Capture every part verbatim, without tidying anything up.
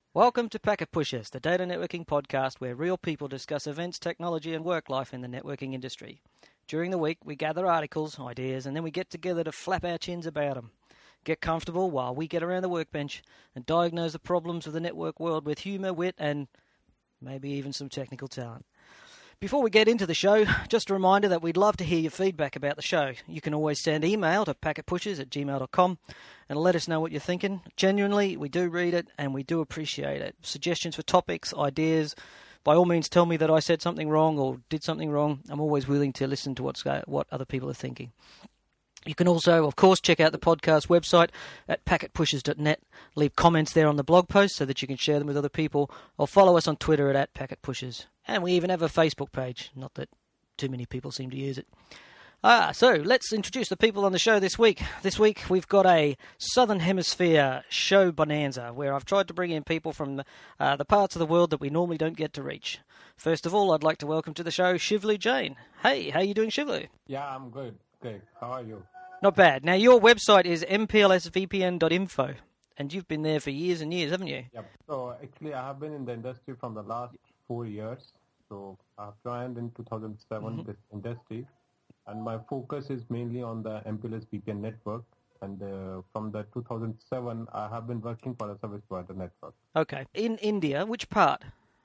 Welcome to Packet Pushers, the data networking podcast where real people discuss events, technology, and work life in the networking industry. During the week, we gather articles, ideas, and then we get together to flap our chins about them. Get comfortable while we get around the workbench and diagnose the problems of the network world with humour, wit, and maybe even some technical talent. Before we get into the show, just a reminder that we'd love to hear your feedback about the show. You can always send email to packetpushers at gmail dot com and let us know what you're thinking. Genuinely, we do read it and we do appreciate it. Suggestions for topics, ideas, by all means tell me that I said something wrong or did something wrong. I'm always willing to listen to what's what other people are thinking. You can also, of course, check out the podcast website at packet pushers dot net. Leave comments there on the blog post so that you can share them with other people, or follow us on Twitter at, at packetpushers. And we even have a Facebook page, not that too many people seem to use it. Ah, so let's introduce the people on the show this week. This week we've got a Southern Hemisphere show bonanza where I've tried to bring in people from the, uh, the parts of the world that we normally don't get to reach. First of all, I'd like to welcome to the show Shivlu Jain. Hey, how are you doing, Shivlu? Yeah, I'm good. Good. How are you? Not bad. Now, your website is m p l s v p n dot info, and you've been there for years and years, haven't you? Yep. So, actually, I have been in the industry from the last four years. So, I've joined in two thousand seven mm-hmm. this industry, and my focus is mainly on the M P L S V P N network. And uh, from the two thousand seven, I have been working for a service provider network. Okay. In India, which part?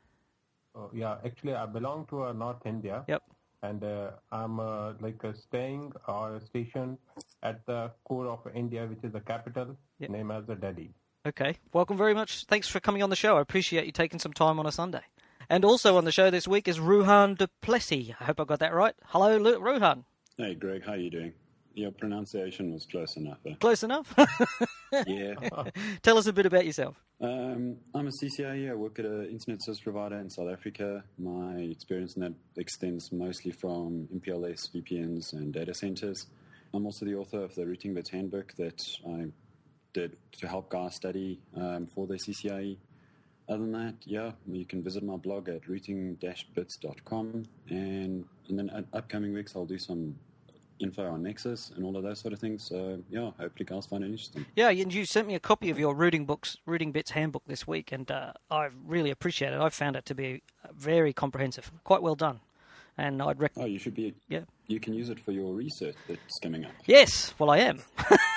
Uh, yeah, actually, I belong to uh, North India. Yep. And uh, I'm uh, like uh, staying or stationed at the core of India, which is the capital, yep. named as the Delhi. Okay. Welcome very much. Thanks for coming on the show. I appreciate you taking some time on a Sunday. And also on the show this week is Ruhan Duplessis. I hope I got that right. Hello, Lu- Ruhan. Hey, Greg. How are you doing? Your pronunciation was close enough. Eh? Close enough? Yeah. Tell us a bit about yourself. Um, I'm a C C I E. I work at an internet service provider in South Africa. My experience in that extends mostly from M P L S, V P Ns, and data centers. I'm also the author of the Routing Bits Handbook that I did to help guys study um, for their C C I E. Other than that, yeah, you can visit my blog at routing dash bits dot com, and in the upcoming weeks I'll do some info on Nexus and all of those sort of things. So, yeah, hopefully guys find it interesting. Yeah, and you sent me a copy of your Routing books, Routing Bits Handbook this week, and uh, I really appreciate it. I found it to be very comprehensive, quite well done. And I'd recommend. Oh, you should be. Yeah. You can use it for your research that's coming up. Yes, well, I am.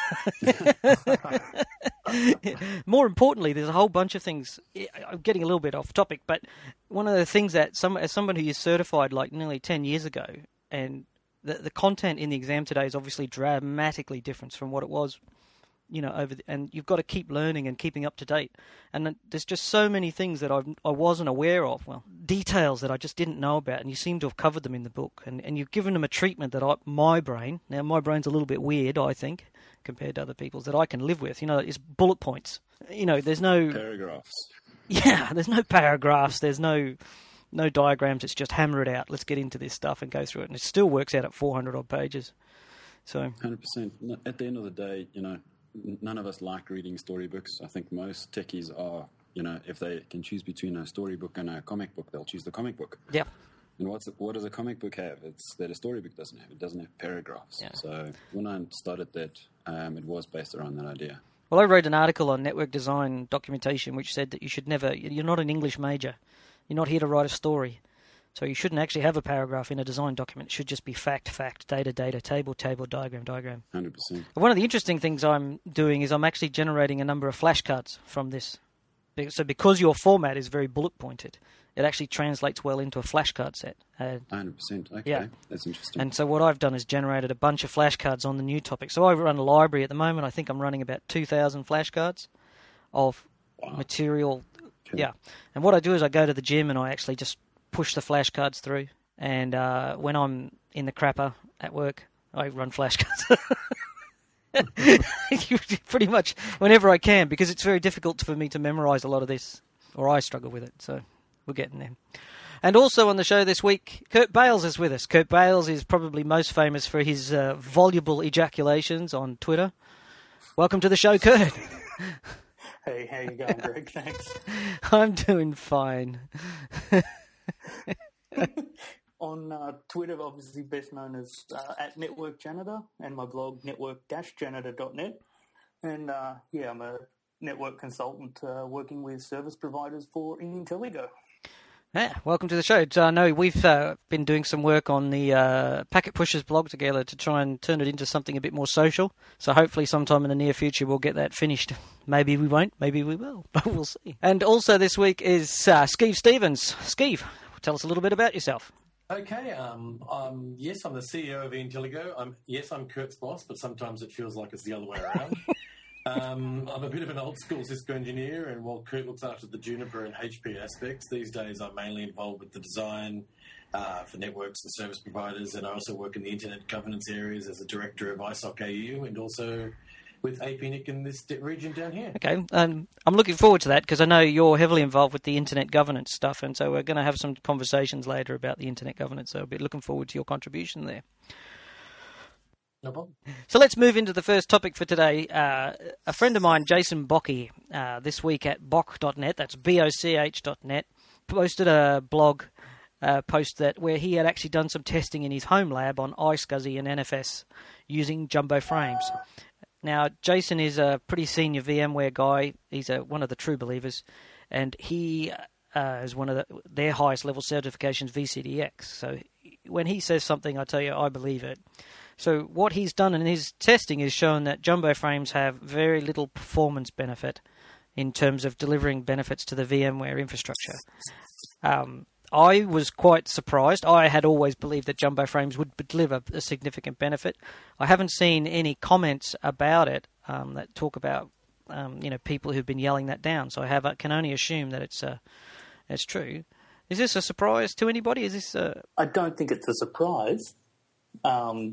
More importantly, there's a whole bunch of things. I'm getting a little bit off topic, but one of the things that some as someone who is certified like nearly ten years ago, and the the content in the exam today is obviously dramatically different from what it was, you know, over the, and you've got to keep learning and keeping up to date. And there's just so many things that I I wasn't aware of, well, details that I just didn't know about, and you seem to have covered them in the book. And, and you've given them a treatment that I, my brain, now my brain's a little bit weird, I think, compared to other people's, that I can live with. You know, it's bullet points. You know, there's no... Paragraphs. Yeah, there's no paragraphs, there's no... No diagrams, it's just hammer it out. Let's get into this stuff and go through it. And it still works out at four hundred odd pages. So one hundred percent. At the end of the day, you know, none of us like reading storybooks. I think most techies are, you know, if they can choose between a storybook and a comic book, they'll choose the comic book. Yeah. And what's what does a comic book have? It's that a storybook doesn't have. It doesn't have paragraphs. Yeah. So when I started that, um, it was based around that idea. Well, I wrote an article on network design documentation which said that you should never, you're not an English major. You're not here to write a story. So you shouldn't actually have a paragraph in a design document. It should just be fact, fact, data, data, table, table, diagram, diagram. one hundred percent. One of the interesting things I'm doing is I'm actually generating a number of flashcards from this. So because your format is very bullet pointed, it actually translates well into a flashcard set. Uh, one hundred percent. Okay, yeah. That's interesting. And so what I've done is generated a bunch of flashcards on the new topic. So I run a library at the moment. I think I'm running about two thousand flashcards of wow. material. Okay. Yeah. And what I do is I go to the gym and I actually just push the flashcards through. And uh, when I'm in the crapper at work, I run flashcards. Pretty much whenever I can, because it's very difficult for me to memorize a lot of this, or I struggle with it. So we're getting there. And also on the show this week, Kurt Bales is with us. Kurt Bales is probably most famous for his uh, voluble ejaculations on Twitter. Welcome to the show, Kurt. Hey, how you going, Greg? Thanks. I'm doing fine. On uh, Twitter, obviously best known as uh, at Network Janitor, and my blog network dash janitor dot net. And uh, yeah, I'm a network consultant uh, working with service providers for Intelligo. Yeah, welcome to the show. I know we've uh, been doing some work on the uh, Packet Pushers blog together to try and turn it into something a bit more social. So hopefully sometime in the near future we'll get that finished. Maybe we won't, maybe we will, but we'll see. And also this week is uh, Skeeve Stevens. Skeeve, tell us a little bit about yourself. Okay, um, um, yes, I'm the C E O of Intelligo. I'm, yes, I'm Kurt's boss, but sometimes it feels like it's the other way around. um, I'm a bit of an old-school Cisco engineer, and while Kurt looks after the Juniper and H P aspects, these days I'm mainly involved with the design uh, for networks and service providers, and I also work in the internet governance areas as a director of I S O C A U, and also with A P N I C in this region down here. Okay, um, I'm looking forward to that because I know you're heavily involved with the internet governance stuff, and so we're going to have some conversations later about the internet governance, so I'll be looking forward to your contribution there. No problem. So let's move into the first topic for today. Uh, a friend of mine, Jason Bockey, uh, this week at boch dot net, that's B O C H dot net, posted a blog uh, post that where he had actually done some testing in his home lab on iSCSI and N F S using jumbo frames. Now, Jason is a pretty senior VMware guy. He's a, one of the true believers, and he uh, is one of the, their highest level certifications, V C D X. So when he says something, I tell you, I believe it. So what he's done in his testing is shown that jumbo frames have very little performance benefit in terms of delivering benefits to the VMware infrastructure. Um, I was quite surprised. I had always believed that jumbo frames would deliver a significant benefit. I haven't seen any comments about it um, that talk about um, you know people who've been yelling that down. So I have I can only assume that it's uh, it's true. Is this a surprise to anybody? Is this? A... I don't think it's a surprise. Um,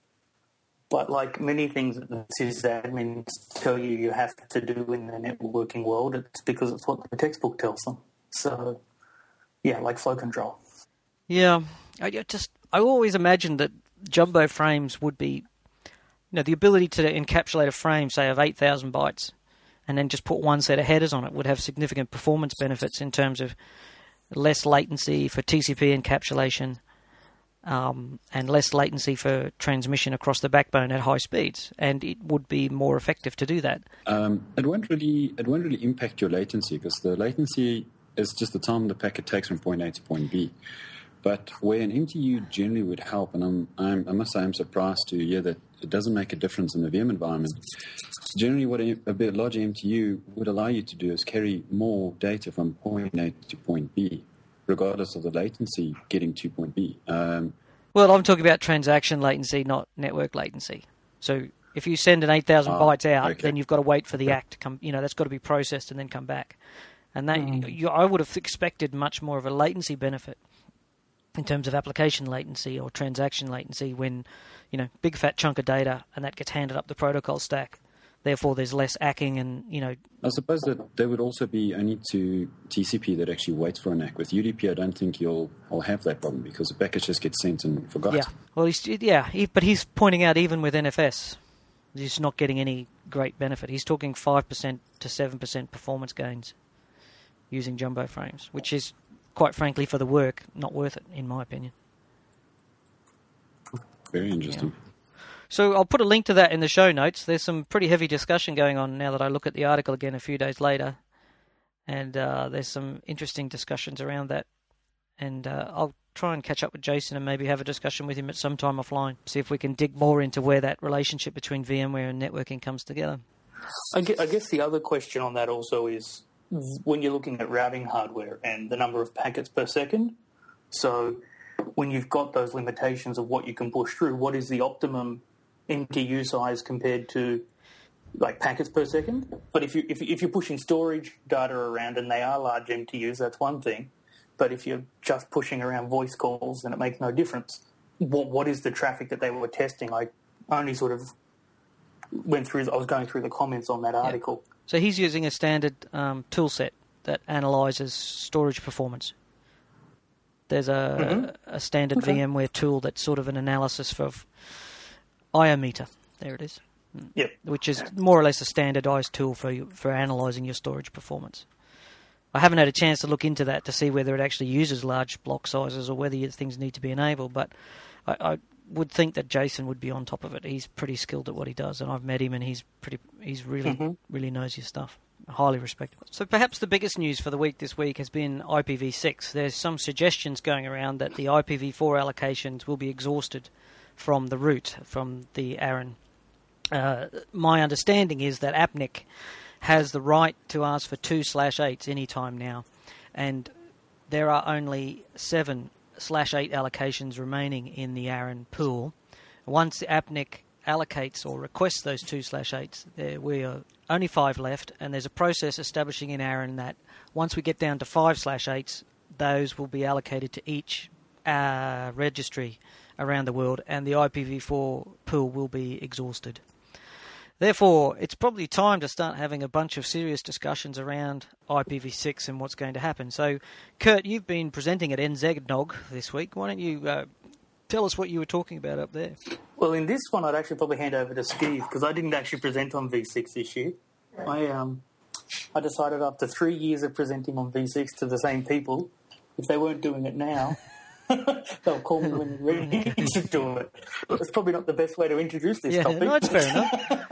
but like many things that the sysadmins tell you you have to do in the networking world, it's because it's what the textbook tells them. So. Yeah, like flow control. Yeah, I just I always imagined that jumbo frames would be, you know, the ability to encapsulate a frame, say, of eight thousand bytes, and then just put one set of headers on it would have significant performance benefits in terms of less latency for T C P encapsulation, um, and less latency for transmission across the backbone at high speeds, and it would be more effective to do that. Um, it won't really it won't really impact your latency because the latency is just the time the packet takes from point A to point B. But where an M T U generally would help, and I'm, I'm, I must say I'm surprised to hear that it doesn't make a difference in the V M environment. Generally what a, a bit larger M T U would allow you to do is carry more data from point A to point B, regardless of the latency getting to point B. Um, well, I'm talking about transaction latency, not network latency. So if you send an eight thousand oh, bytes out, okay. then you've got to wait for the A C K to come, you know, that's got to be processed and then come back. And that, mm. you, I would have expected much more of a latency benefit in terms of application latency or transaction latency when, you know, big fat chunk of data and that gets handed up the protocol stack. Therefore, there's less hacking and, you know... I suppose that there would also be only to T C P that actually waits for an A C K. With U D P, I don't think you'll, you'll have that problem because the package just gets sent and forgot. Yeah, well, he's, yeah, he, but he's pointing out even with N F S, he's not getting any great benefit. He's talking five percent to seven percent performance gains using jumbo frames, which is, quite frankly, for the work, not worth it, in my opinion. Very interesting. Yeah. So I'll put a link to that in the show notes. There's some pretty heavy discussion going on now that I look at the article again a few days later, and uh, there's some interesting discussions around that. And uh, I'll try and catch up with Jason and maybe have a discussion with him at some time offline, see if we can dig more into where that relationship between VMware and networking comes together. I guess the other question on that also is, when you're looking at routing hardware and the number of packets per second, so when you've got those limitations of what you can push through, what is the optimum M T U size compared to like packets per second? But if you if if you're pushing storage data around and they are large M T Us, that's one thing. But if you're just pushing around voice calls, then it makes no difference. What what is the traffic that they were testing? I only sort of went through. I was going through the comments on that article. Yeah. So he's using a standard um, tool set that analyzes storage performance. There's a, mm-hmm. a, a standard okay. VMware tool that's sort of an analysis for Iometer. There it is. Yep. Which is more or less a standardized tool for you, for analyzing your storage performance. I haven't had a chance to look into that to see whether it actually uses large block sizes or whether things need to be enabled, but I, I would think that Jason would be on top of it. He's pretty skilled at what he does, and I've met him, and he's pretty. He's really, mm-hmm. really knows his stuff. highly respectable. So perhaps the biggest news for the week this week has been I P v six. There's some suggestions going around that the I P v four allocations will be exhausted from the root, from the ARIN. Uh, my understanding is that APNIC has the right to ask for two slash eights any time now, and there are only seven slash eight allocations remaining in the ARIN pool. Once the APNIC allocates or requests those two slash eights, there we are only five left, and there's a process establishing in ARIN that once we get down to five slash eights, those will be allocated to each uh, registry around the world, and the I P v four pool will be exhausted. Therefore, it's probably time to start having a bunch of serious discussions around I P v six and what's going to happen. So, Kurt, you've been presenting at N Z N O G this week. Why don't you uh, tell us what you were talking about up there? Well, in this one, I'd actually probably hand over to Steve, because I didn't actually present on V six this year. I um, I decided after three years of presenting on V six to the same people, if they weren't doing it now, they'll call me when they're ready to do it. That's probably not the best way to introduce this yeah, topic. No, it's fair enough.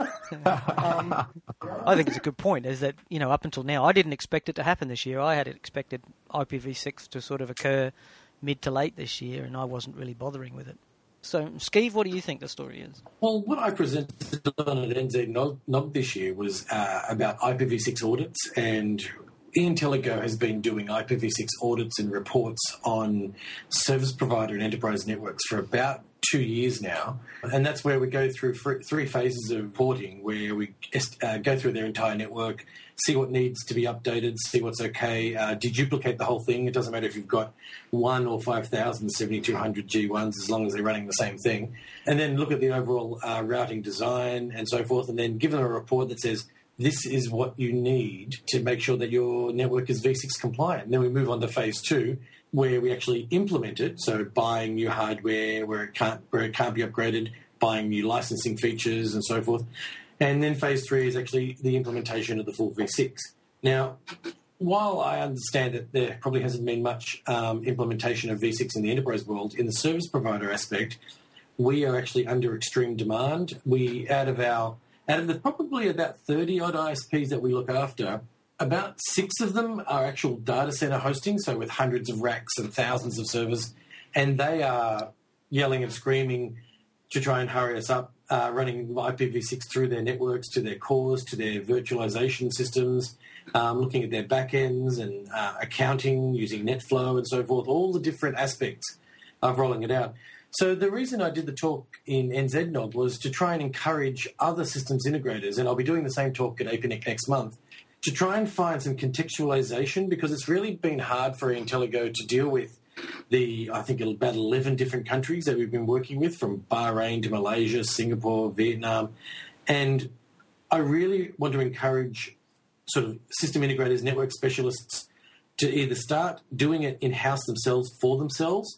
um, I think it's a good point, is that, you know, up until now, I didn't expect it to happen this year. I had expected I P v six to sort of occur mid to late this year, and I wasn't really bothering with it. So, Skeeve, what do you think the story is? Well, what I presented on at N Z N O G this year was uh, about I P v six audits, and Intellego has been doing I P v six audits and reports on service provider and enterprise networks for about two years now. And that's where we go through three phases of reporting, where we uh, go through their entire network, see what needs to be updated, see what's okay, uh, deduplicate the whole thing. It doesn't matter if you've got one or five thousand seventy-two hundred G ones, as long as they're running the same thing. And then look at the overall uh, routing design and so forth, and then give them a report that says, this is what you need to make sure that your network is V six compliant. And then we move on to phase two, where we actually implement it. So buying new hardware where it can't where it can't be upgraded, buying new licensing features and so forth. And then phase three is actually the implementation of the full V six. Now, while I understand that there probably hasn't been much um, implementation of V six in the enterprise world, in the service provider aspect, we are actually under extreme demand. We out of our Out of the probably about thirty-odd I S Ps that we look after, about six of them are actual data center hosting, so with hundreds of racks and thousands of servers, and they are yelling and screaming to try and hurry us up, uh, running I P v six through their networks, to their cores, to their virtualization systems, um, looking at their backends and uh, accounting, using NetFlow and so forth, all the different aspects of rolling it out. So the reason I did the talk in N Z N O G was to try and encourage other systems integrators, and I'll be doing the same talk at APNIC next month, to try and find some contextualization, because it's really been hard for Intellego to deal with the, I think, about eleven different countries that we've been working with, from Bahrain to Malaysia, Singapore, Vietnam. And I really want to encourage sort of system integrators, network specialists, to either start doing it in-house themselves for themselves,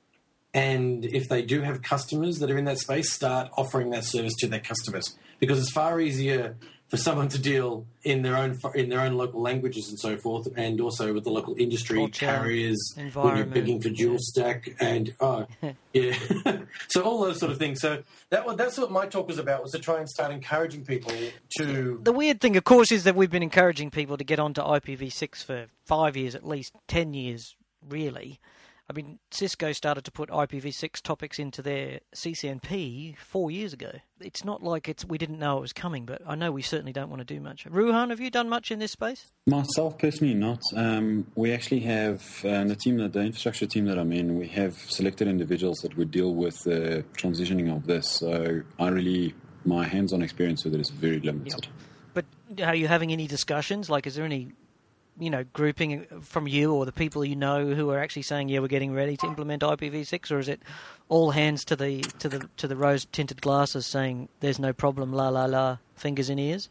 and if they do have customers that are in that space, start offering that service to their customers, because it's far easier for someone to deal in their own in their own local languages and so forth, and also with the local industry Culture, carriers when you're bidding for dual yeah. stack and oh yeah, so all those sort of things. So that that's what my talk was about, was to try and start encouraging people to. The weird thing, of course, is that we've been encouraging people to get onto I P v six for five years, at least ten years, really. I mean, Cisco started to put I P v six topics into their C C N P four years ago. It's not like it's we didn't know it was coming, but I know we certainly don't want to do much. Ruhan, have you done much in this space? Myself, personally, not. Um, we actually have, uh, the team, that the infrastructure team that I'm in, we have selected individuals that would deal with the transitioning of this. So I really, my hands-on experience with it is very limited. Yep. But are you having any discussions? Like, is there any... you know, grouping from you or the people you know who are actually saying, yeah, we're getting ready to implement I P v six, or is it all hands to the to the to the rose-tinted glasses saying there's no problem, la la la, fingers in ears?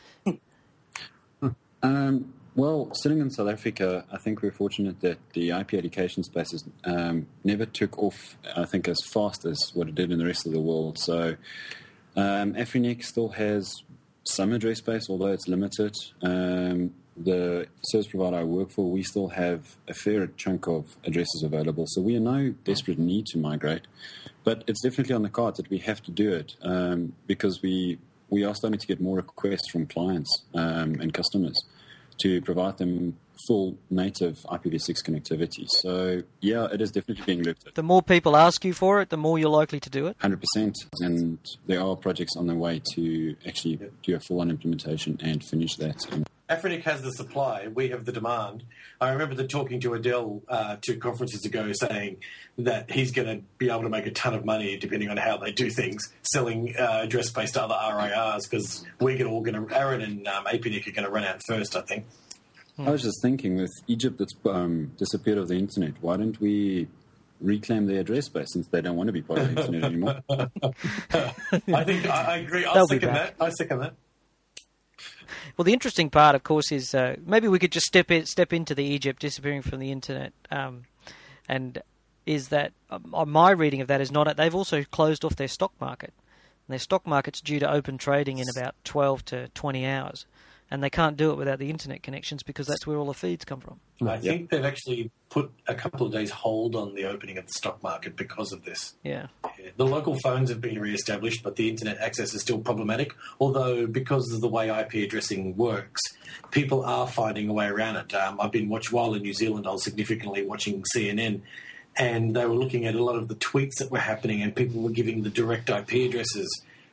um, well, sitting in South Africa, I think we're fortunate that the I P education spaces um, never took off, I think, as fast as what it did in the rest of the world. So um, AFRINIC still has some address space, although it's limited. Um, The service provider I work for, we still have a fair chunk of addresses available. So we are no desperate need to migrate. But it's definitely on the cards that we have to do it um, because we we are starting to get more requests from clients um, and customers to provide them full native I P v six connectivity. So, yeah, it is definitely being looked at. The more people ask you for it, the more you're likely to do it? one hundred percent. And there are projects on the way to actually do a full-on implementation and finish that. And Afrinic has the supply, we have the demand. I remember the talking to Adele uh, two conferences ago saying that he's going to be able to make a ton of money depending on how they do things, selling uh, address-based to other R I Rs, because we're all going to, Aaron and um, APNIC are going to run out first, I think. I was just thinking, with Egypt that's um, disappeared off the internet, why don't we reclaim their address base since they don't want to be part of the internet anymore? I think I, I agree. I They'll be second back. that. I second that. Well, the interesting part, of course, is uh, maybe we could just step in, step into the Egypt disappearing from the internet, um, and is that uh, my reading of that is not. They've also closed off their stock market. And their stock market's due to open trading in about twelve to twenty hours. And they can't do it without the internet connections because that's where all the feeds come from. I think they've actually put a couple of days hold on the opening of the stock market because of this. Yeah. Yeah. The local phones have been re-established, but the internet access is still problematic. Although, because of the way I P addressing works, people are finding a way around it. Um, I've been watching, while in New Zealand, I was significantly watching C N N, and they were looking at a lot of the tweets that were happening, and people were giving the direct I P addresses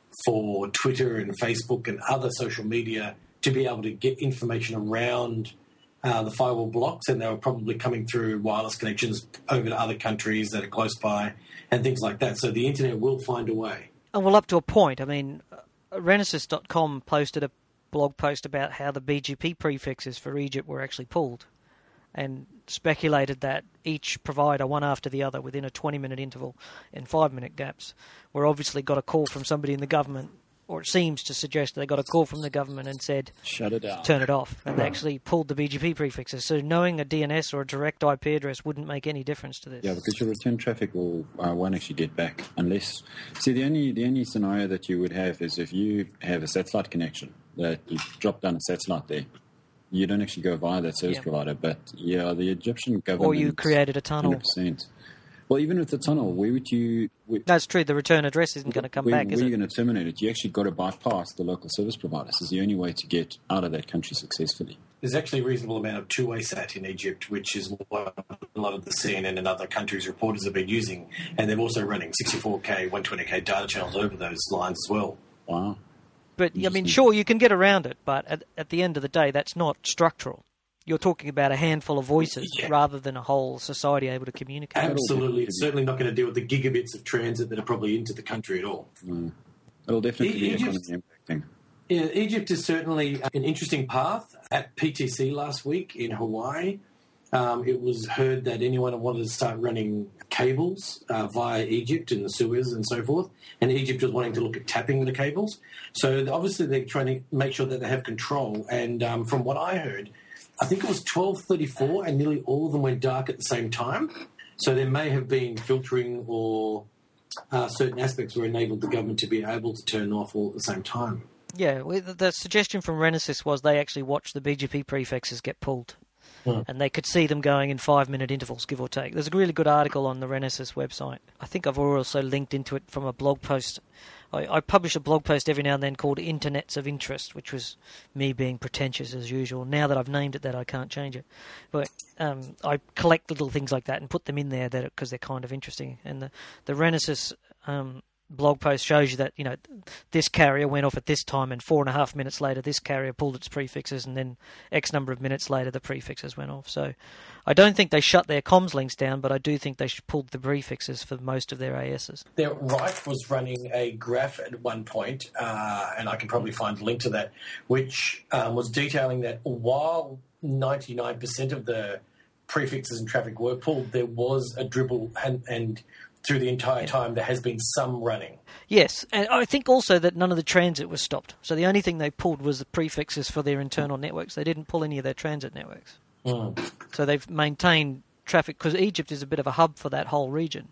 for Twitter and Facebook and other social media to be able to get information around uh, the firewall blocks, and they were probably coming through wireless connections over to other countries that are close by and things like that. So the internet will find a way. Oh, well, up to a point. I mean, Renesas dot com posted a blog post about how the B G P prefixes for Egypt were actually pulled and speculated that each provider, one after the other, within a twenty-minute interval in five-minute gaps, were obviously got a call from somebody in the government, or it seems to suggest they got a call from the government and said, shut it down, turn it off. And they actually pulled the B G P prefixes. So knowing a D N S or a direct I P address wouldn't make any difference to this. Yeah, because your return traffic will uh, won't actually get back unless. See, the only the only scenario that you would have is if you have a satellite connection that you drop down a satellite there. You don't actually go via that service yeah. provider, but yeah, the Egyptian government. Or you created a tunnel. one hundred percent. Well, even with the tunnel, where would you... Where, That's true, the return address isn't going to come where, back, where is it? it? Where are you going to terminate it? You actually got to bypass the local service provider. This is the only way to get out of that country successfully. There's actually a reasonable amount of two-way sat in Egypt, which is what a lot of the C N N and other countries' reporters have been using, and they're also running sixty-four K, one twenty K data channels over those lines as well. Wow. But, I mean, sure, you can get around it, but at, at the end of the day, that's not structural. You're talking about a handful of voices yeah. rather than a whole society able to communicate. Absolutely. It's certainly not going to deal with the gigabits of transit that are probably into the country at all. Mm. It'll definitely be Egypt, economically impacting. Yeah, Egypt is certainly an interesting path. At P T C last week in Hawaii, um, it was heard that anyone wanted to start running cables uh, via Egypt and the Suez and so forth, and Egypt was wanting to look at tapping the cables. So obviously they're trying to make sure that they have control. And um, from what I heard, I think it was twelve thirty-four, and nearly all of them went dark at the same time. So there may have been filtering, or uh, certain aspects were enabled the government to be able to turn off all at the same time. Yeah, well, the suggestion from Renesas was they actually watched the B G P prefixes get pulled. Hmm. And they could see them going in five-minute intervals, give or take. There's a really good article on the Renesas website. I think I've also linked into it from a blog post. I, I publish a blog post every now and then called Internets of Interest, which was me being pretentious as usual. Now that I've named it that, I can't change it. But um, I collect little things like that and put them in there because they're kind of interesting. And the, the Renesas um, blog post shows you that, you know, this carrier went off at this time, and four and a half minutes later this carrier pulled its prefixes, and then X number of minutes later the prefixes went off. So I don't think they shut their comms links down, but I do think they pulled the prefixes for most of their A Ss. Their Reich was running a graph at one point, uh, and I can probably find a link to that, which um, was detailing that while ninety-nine percent of the prefixes and traffic were pulled, there was a dribble, and, and through the entire yeah. time there has been some running. Yes, and I think also that none of the transit was stopped. So the only thing they pulled was the prefixes for their internal networks. They didn't pull any of their transit networks. Mm. So they've maintained traffic, because Egypt is a bit of a hub for that whole region.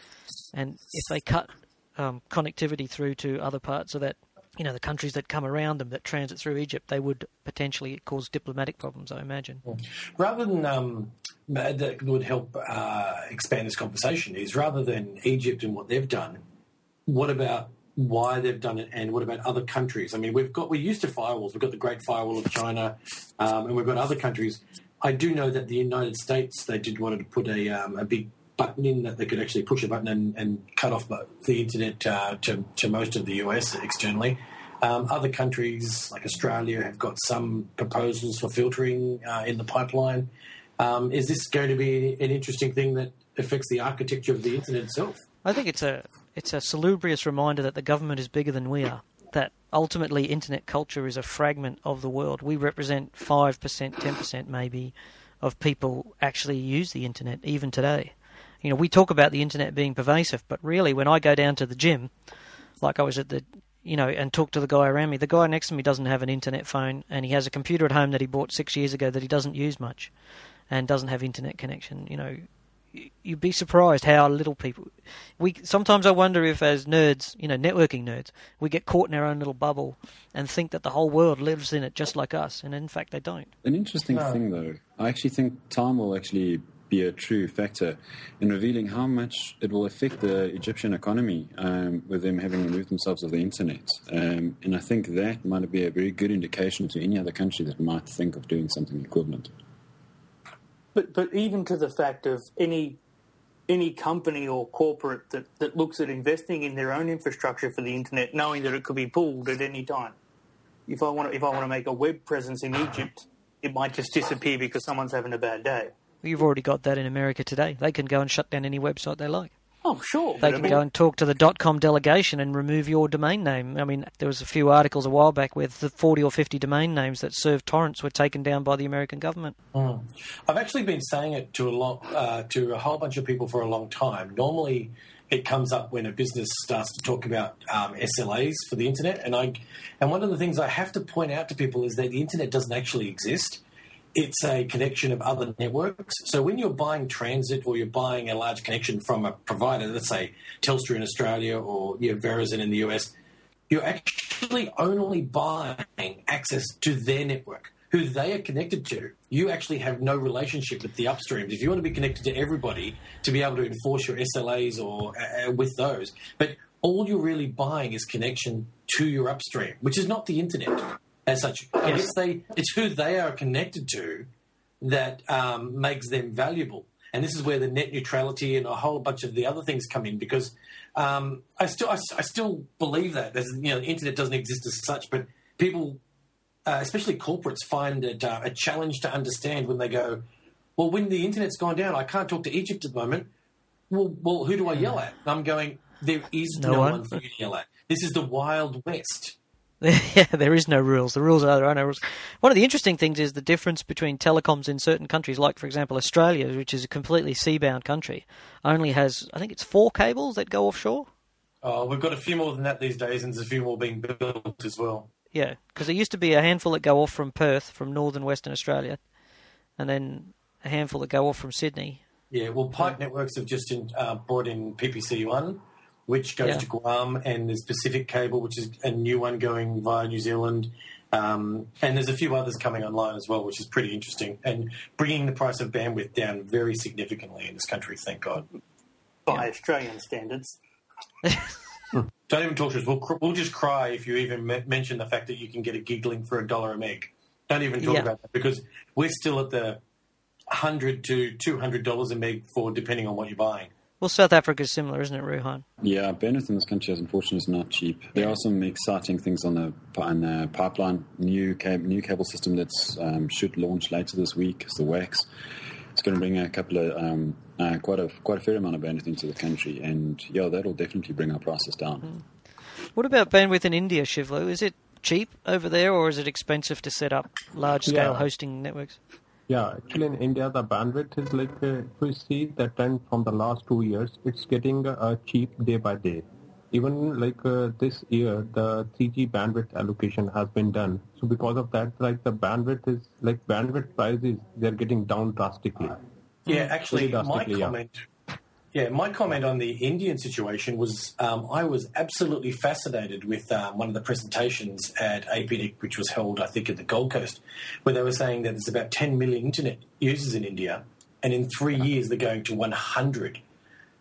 And if they cut um, connectivity through to other parts of that, you know, the countries that come around them that transit through Egypt, they would potentially cause diplomatic problems, I imagine. Rather than, um, that would help uh, expand this conversation, is rather than Egypt and what they've done, what about why they've done it, and what about other countries? I mean, we've got we're used to firewalls. We've got the Great Firewall of China, um, and we've got other countries. I do know that the United States, they did wanted to put a um, a big button in that they could actually push a button and, and cut off the internet uh, to, to most of the U S externally. Um, other countries like Australia have got some proposals for filtering uh, in the pipeline. Um, is this going to be an interesting thing that affects the architecture of the internet itself? I think it's a it's a salubrious reminder that the government is bigger than we are, that ultimately internet culture is a fragment of the world. We represent five percent, ten percent maybe of people actually use the internet even today. You know, we talk about the internet being pervasive, but really when I go down to the gym, like I was at the, you know, and talk to the guy around me, the guy next to me doesn't have an internet phone and he has a computer at home that he bought six years ago that he doesn't use much and doesn't have internet connection. You know, you'd be surprised how little people... We sometimes I wonder if as nerds, you know, networking nerds, we get caught in our own little bubble and think that the whole world lives in it just like us, and in fact they don't. An interesting No. thing, though, I actually think time will actually be a true factor in revealing how much it will affect the Egyptian economy um, with them having removed themselves of the internet. Um, and I think that might be a very good indication to any other country that might think of doing something equivalent. But but even to the fact of any any company or corporate that, that looks at investing in their own infrastructure for the internet, knowing that it could be pulled at any time. If I want to, if I want to make a web presence in Egypt, it might just disappear because someone's having a bad day. You've already got that in America today. They can go and shut down any website they like. Oh, sure. They but I can mean- go and talk to the .com delegation and remove your domain name. I mean, there was a few articles a while back where the forty or fifty domain names that served torrents were taken down by the American government. Mm. I've actually been saying it to a lot, uh, to a whole bunch of people for a long time. Normally, it comes up when a business starts to talk about um, S L As for the internet, and I, and one of the things I have to point out to people is that the internet doesn't actually exist. It's a connection of other networks. So when you're buying transit or you're buying a large connection from a provider, let's say Telstra in Australia or you know, Verizon in the U S, you're actually only buying access to their network, who they are connected to. You actually have no relationship with the upstreams. If you want to be connected to everybody to be able to enforce your S L As or uh, with those, but all you're really buying is connection to your upstream, which is not the internet. As such, I guess they, it's who they are connected to that um, makes them valuable. And this is where the net neutrality and a whole bunch of the other things come in, because um, I still I, I still believe that. There's, you know, the internet doesn't exist as such, but people, uh, especially corporates, find it uh, a challenge to understand when they go, well, when the internet's gone down, I can't talk to Egypt at the moment. Well, well who do I yell at? And I'm going, there is No no, one. one for you to yell at. This is the Wild West. Yeah, there is no rules. The rules are there are no rules. One of the interesting things is the difference between telecoms in certain countries, like, for example, Australia, which is a completely sea-bound country, only has, I think it's four cables that go offshore. Oh, we've got a few more than that these days, and there's a few more being built as well. Yeah, because there used to be a handful that go off from Perth, from northern Western Australia, and then a handful that go off from Sydney. Yeah, well, Pipe Networks have just in, uh, brought in P P C one, which goes Yeah. to Guam, and there's Pacific Cable, which is a new one going via New Zealand. Um, and there's a few others coming online as well, which is pretty interesting, and bringing the price of bandwidth down very significantly in this country, thank God. by Australian standards. Don't even talk to us. We'll, cr- we'll just cry if you even me- mention the fact that you can get a gig link for a dollar a meg. Don't even talk Yeah. about that, because we're still at the one hundred to two hundred dollars a meg for depending on what you're buying. Well, South Africa's similar, isn't it, Ruhan? Yeah, bandwidth in this country, as unfortunately, is not cheap. There are some exciting things on the on the pipeline. New cable, new cable system that's um, should launch later this week is the WAX. It's going to bring a couple of um, uh, quite a quite a fair amount of bandwidth into the country, and yeah, that'll definitely bring our prices down. What about bandwidth in India, Shivlu? Is it cheap over there, or is it expensive to set up large-scale Yeah. hosting networks? Yeah, actually in India, the bandwidth is like, uh, if we see the trend from the last two years, it's getting uh, cheap day by day. Even like uh, this year, the three G bandwidth allocation has been done. So because of that, like the bandwidth is, like bandwidth prices, they're getting down drastically. Yeah, actually, Pretty my drastically, yeah. comment. Yeah, my comment on the Indian situation was um, I was absolutely fascinated with um, one of the presentations at A P D I C, which was held, I think, at the Gold Coast, where they were saying that there's about ten million internet users in India, and in three years they're going to one hundred.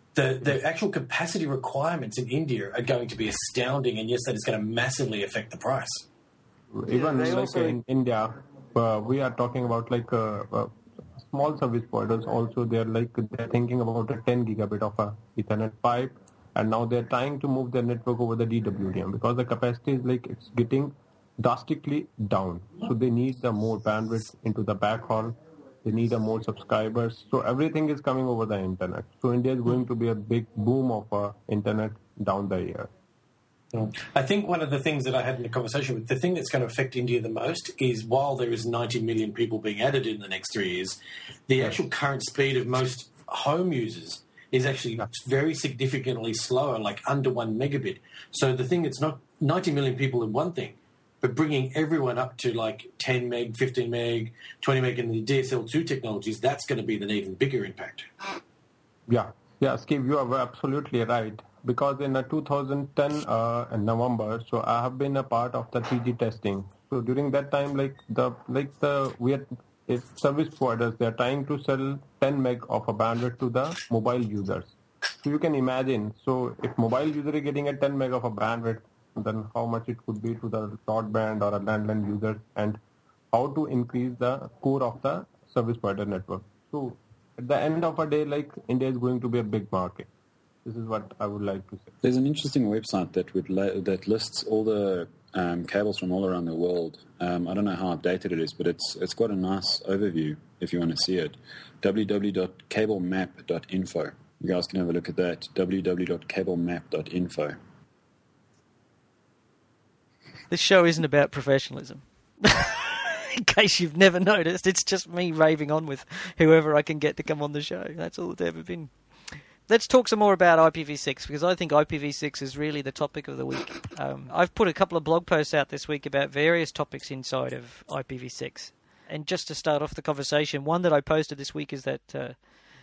the, the actual capacity requirements in India are going to be astounding, and yes, that is going to massively affect the price. Even Yeah, they like also- in India, uh, we are talking about like uh, uh, small service providers. Also, they're like they're thinking about a ten gigabit of a Ethernet pipe, and now they're trying to move their network over the D W D M because the capacity is like it's getting drastically down. So they need the more bandwidth into the backhaul. They need a more subscribers. So everything is coming over the internet. So India is going to be a big boom of uh, internet down the year. I think one of the things that I had in the conversation with, the thing that's going to affect India the most is while there is ninety million people being added in the next three years, the actual current speed of most home users is actually very significantly slower, like under one megabit. So the thing that's not ninety million people in one thing, but bringing everyone up to like ten meg, fifteen meg, twenty meg in the D S L two technologies, that's going to be an even bigger impact. Yeah, yeah, Steve, you are absolutely right. Because in uh, two thousand ten uh, in November, so I have been a part of the three G testing. So during that time, like the like the we are if service providers, they are trying to sell ten meg of a bandwidth to the mobile users. So you can imagine. So if mobile user is getting a ten meg of a bandwidth, then how much it could be to the broadband or a landline user, and how to increase the core of the service provider network. So at the end of a day, like India is going to be a big market. This is what I would like to say. There's an interesting website that would la- that lists all the um, cables from all around the world. Um, I don't know how updated it is, but it's it's got a nice overview if you want to see it. w w w dot cable map dot info. You guys can have a look at that. w w w dot cable map dot info. This show isn't about professionalism. In case you've never noticed, it's just me raving on with whoever I can get to come on the show. That's all it's ever been. Let's talk some more about I P v six, because I think I P v six is really the topic of the week. Um, I've put a couple of blog posts out this week about various topics inside of I P v six. And just to start off the conversation, one that I posted this week is that uh,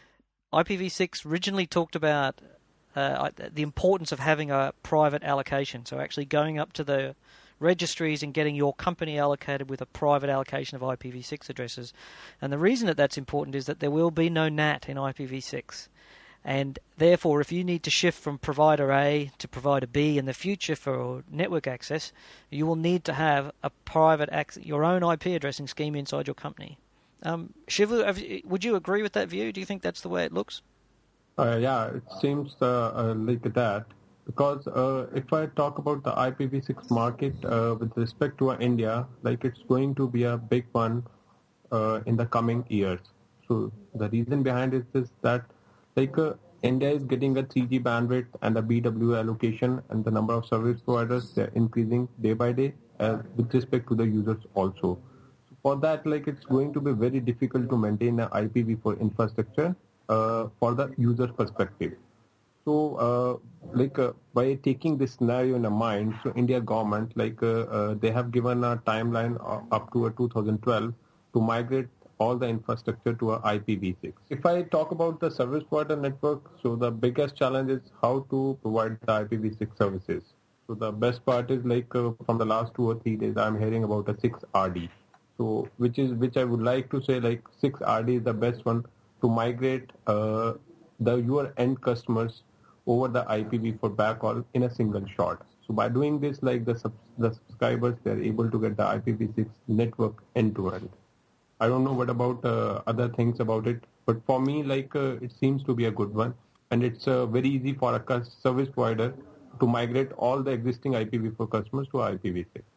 I P v six originally talked about uh, the importance of having a private allocation, so actually going up to the registries and getting your company allocated with a private allocation of I P v six addresses. And the reason that that's important is that there will be no N A T in I P v six. And therefore, if you need to shift from provider A to provider B in the future for network access, you will need to have a private access, your own I P addressing scheme inside your company. Um, Shivu, have, would you agree with that view? Do you think that's the way it looks? Uh, yeah, it seems uh, uh, like that. Because uh, if I talk about the I P v six market uh, with respect to uh, India, like it's going to be a big one uh, in the coming years. So the reason behind it is that like uh, India is getting a three G bandwidth and a B W allocation, and the number of service providers, they're increasing day by day uh, with respect to the users also. So for that, like it's going to be very difficult to maintain an I P v four infrastructure uh, for the user perspective. So, uh, like, uh, by taking this scenario in mind, so India government, like, uh, uh, they have given a timeline uh, up to uh, two thousand twelve to migrate all the infrastructure to a I P v six. If I talk about the service provider network, so the biggest challenge is how to provide the I P v six services. So the best part is like uh, from the last two or three days, I'm hearing about a six R D. So, which is which I would like to say like six R D is the best one to migrate uh, the your end customers over the I P v four backhaul in a single shot. So by doing this, like the, sub- the subscribers, they're able to get the I P v six network end to end. I don't know what about uh, other things about it, but for me, like uh, it seems to be a good one, and it's uh, very easy for a service provider to migrate all the existing I P v four customers to I P v six.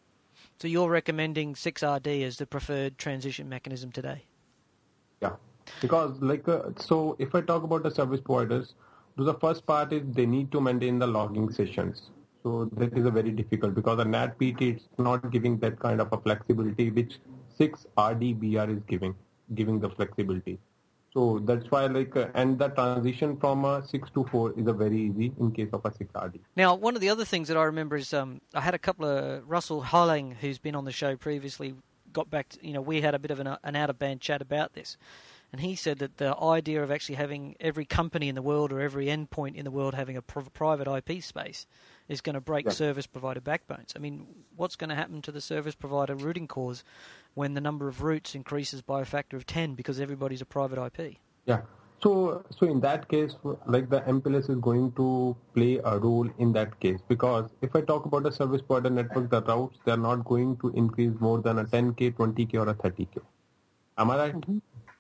So you're recommending six R D as the preferred transition mechanism today? Yeah, because like uh, so, if I talk about the service providers, so the first part is they need to maintain the logging sessions. So that is a very difficult because the N A T P T is not giving that kind of a flexibility which six R D B R is giving, giving the flexibility. So that's why like, uh, and the transition from a six to four is a very easy in case of a six R D. Now, one of the other things that I remember is um, I had a couple of, Russell Holling, who's been on the show previously, got back to, you know, we had a bit of an, an out-of-band chat about this. And he said that the idea of actually having every company in the world or every endpoint in the world having a pr- private I P space is going to break yeah. service provider backbones. I mean, what's going to happen to the service provider routing cores when the number of routes increases by a factor of ten because everybody's a private I P? Yeah, So, so in that case, like the M P L S is going to play a role in that case, because if I talk about a service provider network, the routes, they are not going to increase more than a ten K, twenty K or a thirty K. Am I right? Mm-hmm.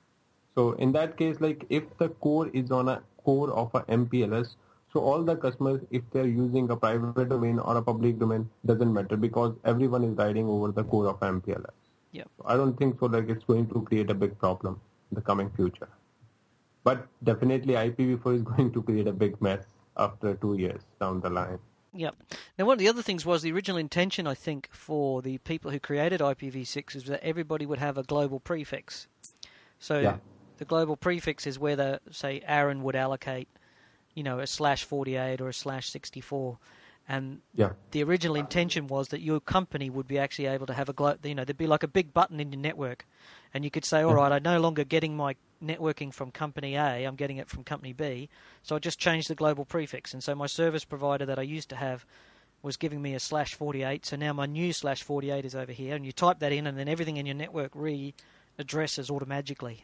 So in that case, like if the core is on a core of a M P L S, so all the customers, if they're using a private domain or a public domain, doesn't matter because everyone is riding over the core of M P L S. Yeah. So I don't think so like it's going to create a big problem in the coming future. But definitely I P v four is going to create a big mess after two years down the line. Yep. Now, one of the other things was the original intention, I think, for the people who created I P v six is that everybody would have a global prefix. So yeah. The global prefix is where, the, say, Aaron would allocate, you know, a slash forty-eight or a slash sixty-four. And yeah. the original intention was that your company would be actually able to have a, glo- you know, there'd be like a big button in your network. And you could say, all right, I'm no longer getting my networking from company A, I'm getting it from company B. So I just changed the global prefix. And so my service provider that I used to have was giving me a slash forty-eight. So now my new slash forty-eight is over here. And you type that in and then everything in your network re-addresses automatically.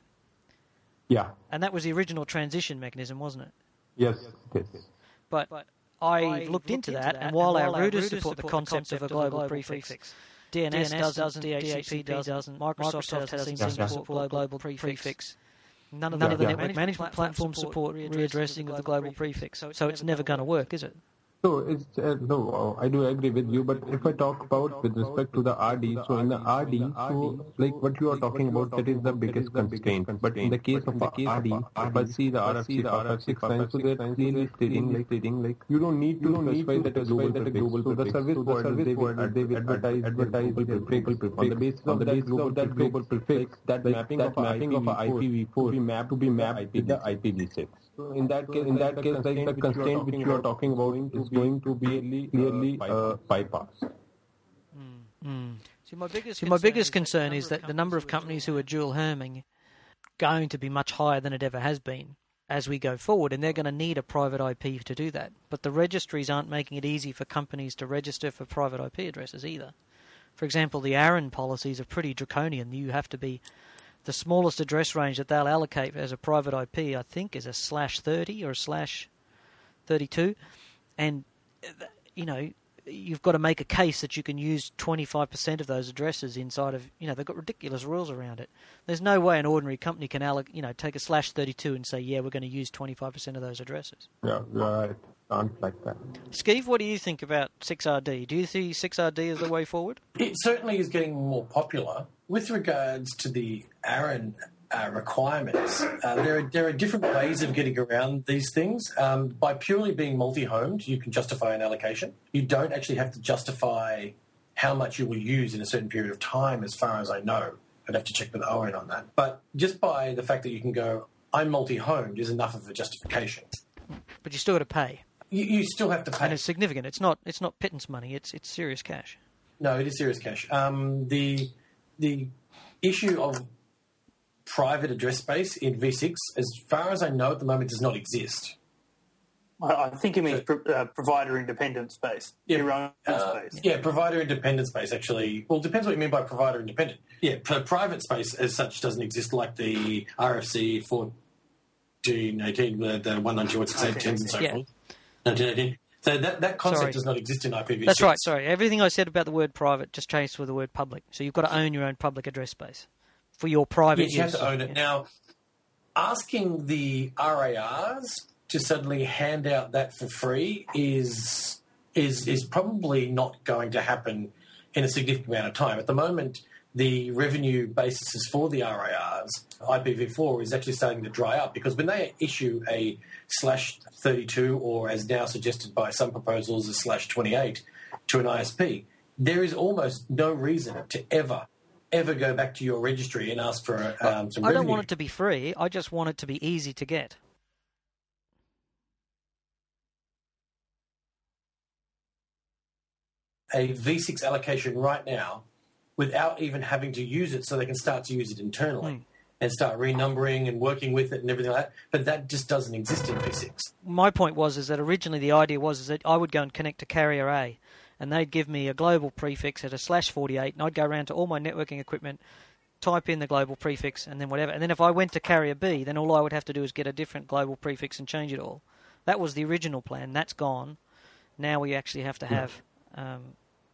Yeah. And that was the original transition mechanism, wasn't it? Yes, yes. But, but I've looked into that, and while our routers support the concept of a global prefix, D N S doesn't, D H C P doesn't, Microsoft doesn't support global prefix. None of the network management platforms support readdressing of the global prefix, so it's never going to work, is it? So it's uh, no, I do agree with you. But if I talk about with respect to the R D, so in the R D, so like what you are talking about, that is the biggest constraint. But in the case of the R D, if I see the R F C, the R F six nine, so they're clearly stating like stating like you don't need to specify that a global prefix. So the service provider they will they will advertise advertise the prefix on the basis on the basis of that global prefix, that mapping of mapping of I P v four to be mapped to be mapped with the I P v six. So in that case, in that case, like the constraint which you are talking about is going to be clearly uh, bypassed. Mm. Mm. See, my biggest See, my biggest concern is that the number of companies who are dual herming going to be much higher than it ever has been as we go forward, and they're going to need a private I P to do that. But the registries aren't making it easy for companies to register for private I P addresses either. For example, the ARIN policies are pretty draconian. You have to be the smallest address range that they'll allocate as a private I P, I think, is a slash thirty or a slash thirty-two. And, you know, you've got to make a case that you can use twenty-five percent of those addresses inside of, you know, they've got ridiculous rules around it. There's no way an ordinary company can, alloc- you know, take a slash thirty-two and say, yeah, we're going to use twenty-five percent of those addresses. Yeah, right. Can't like that. Skeeve, what do you think about six R D? Do you see six R D as the way forward? It certainly is getting more popular. With regards to the ARIN uh, requirements, uh, there are there are different ways of getting around these things. Um, by purely being multi-homed, you can justify an allocation. You don't actually have to justify how much you will use in a certain period of time, as far as I know. I'd have to check with Owen on that. But just by the fact that you can go, I'm multi-homed, is enough of a justification. But you still got to pay. You, you still have to pay. And it's significant. It's not it's not pittance money. It's it's serious cash. No, it is serious cash. Um, the the issue of private address space in V six, as far as I know at the moment, does not exist. I, I think it means so, pro, uh, provider independent space. Yeah, your own uh, space. Yeah, provider independent space, actually. Well, it depends what you mean by provider independent. Yeah, private space as such doesn't exist, like the R F C fourteen eighteen, the, the one ninety-one sixty-eight and so yeah. forth. nineteen eighteen. So that, that concept sorry. does not exist in I P v six. That's right, sorry. Everything I said about the word private just changed to the word public. So you've got to own your own public address space for your private yes, use. You have to own it. Yeah. Now, asking the R A Rs to suddenly hand out that for free is is is probably not going to happen in a significant amount of time. At the moment, the revenue basis for the R A Rs, I P v four, is actually starting to dry up because when they issue a slash thirty-two or, as now suggested by some proposals, a slash twenty-eight to an I S P, there is almost no reason to ever, ever go back to your registry and ask for um, some I revenue. don't want it to be free. I just want it to be easy to get. A V six allocation right now without even having to use it so they can start to use it internally. Mm. And start renumbering and working with it and everything like that. But that just doesn't exist in V six. My point was is that originally the idea was is that I would go and connect to carrier A, and they'd give me a global prefix at a slash forty-eight, and I'd go around to all my networking equipment, type in the global prefix and then whatever. And then if I went to carrier B, then all I would have to do is get a different global prefix and change it all. That was the original plan. That's gone. Now we actually have to have... Um,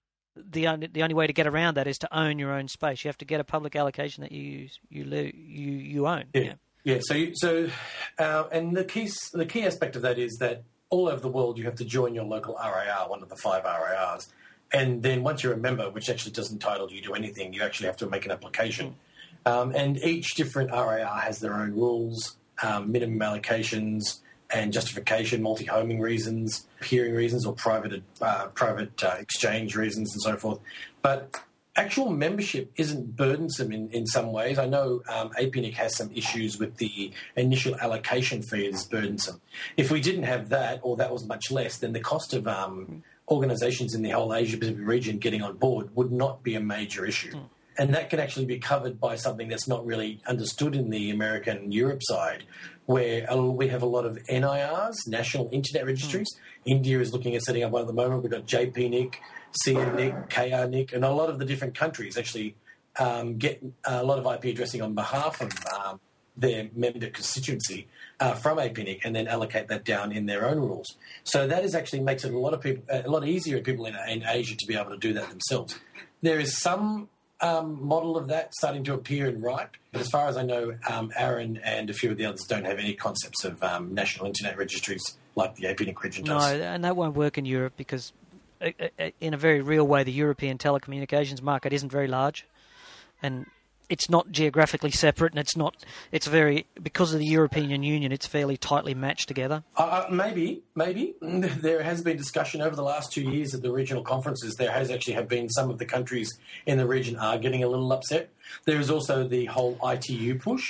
the only, the only way to get around that is to own your own space. You have to get a public allocation that you use, you you you own. Yeah, yeah. yeah. So, you, so, uh, and the key the key aspect of that is that all over the world you have to join your local R I R, one of the five R I Rs, and then once you're a member, which actually doesn't entitle you to anything, you actually have to make an application. Mm. Um, and each different R I R has their own rules, um, minimum allocations, and justification, multi-homing reasons, peering reasons, or private uh, private uh, exchange reasons, and so forth. But actual membership isn't burdensome in, in some ways. I know um, A P N I C has some issues with the initial allocation fee is burdensome. If we didn't have that, or that was much less, then the cost of um, organisations in the whole Asia-Pacific region getting on board would not be a major issue. Mm. And that can actually be covered by something that's not really understood in the American and Europe side, where we have a lot of N I Rs, National Internet Registries. Mm. India is looking at setting up one at the moment. We've got J P N I C, C N N I C, K R N I C, and a lot of the different countries actually um, get a lot of I P addressing on behalf of um, their member constituency uh, from A P N I C, and then allocate that down in their own rules. So that is actually makes it a lot of people a lot easier for people in, in Asia to be able to do that themselves. There is some Um, model of that starting to appear in RIPE. But as far as I know, um, Aaron and a few of the others don't have any concepts of um, national internet registries like the A P N I C region does. No, and that won't work in Europe because uh, uh, in a very real way, the European telecommunications market isn't very large. And it's not geographically separate, and it's not, it's very, because of the European Union, it's fairly tightly matched together. Uh, maybe, maybe. There has been discussion over the last two years at the regional conferences. There has actually have been some of the countries in the region are getting a little upset. There is also the whole I T U push,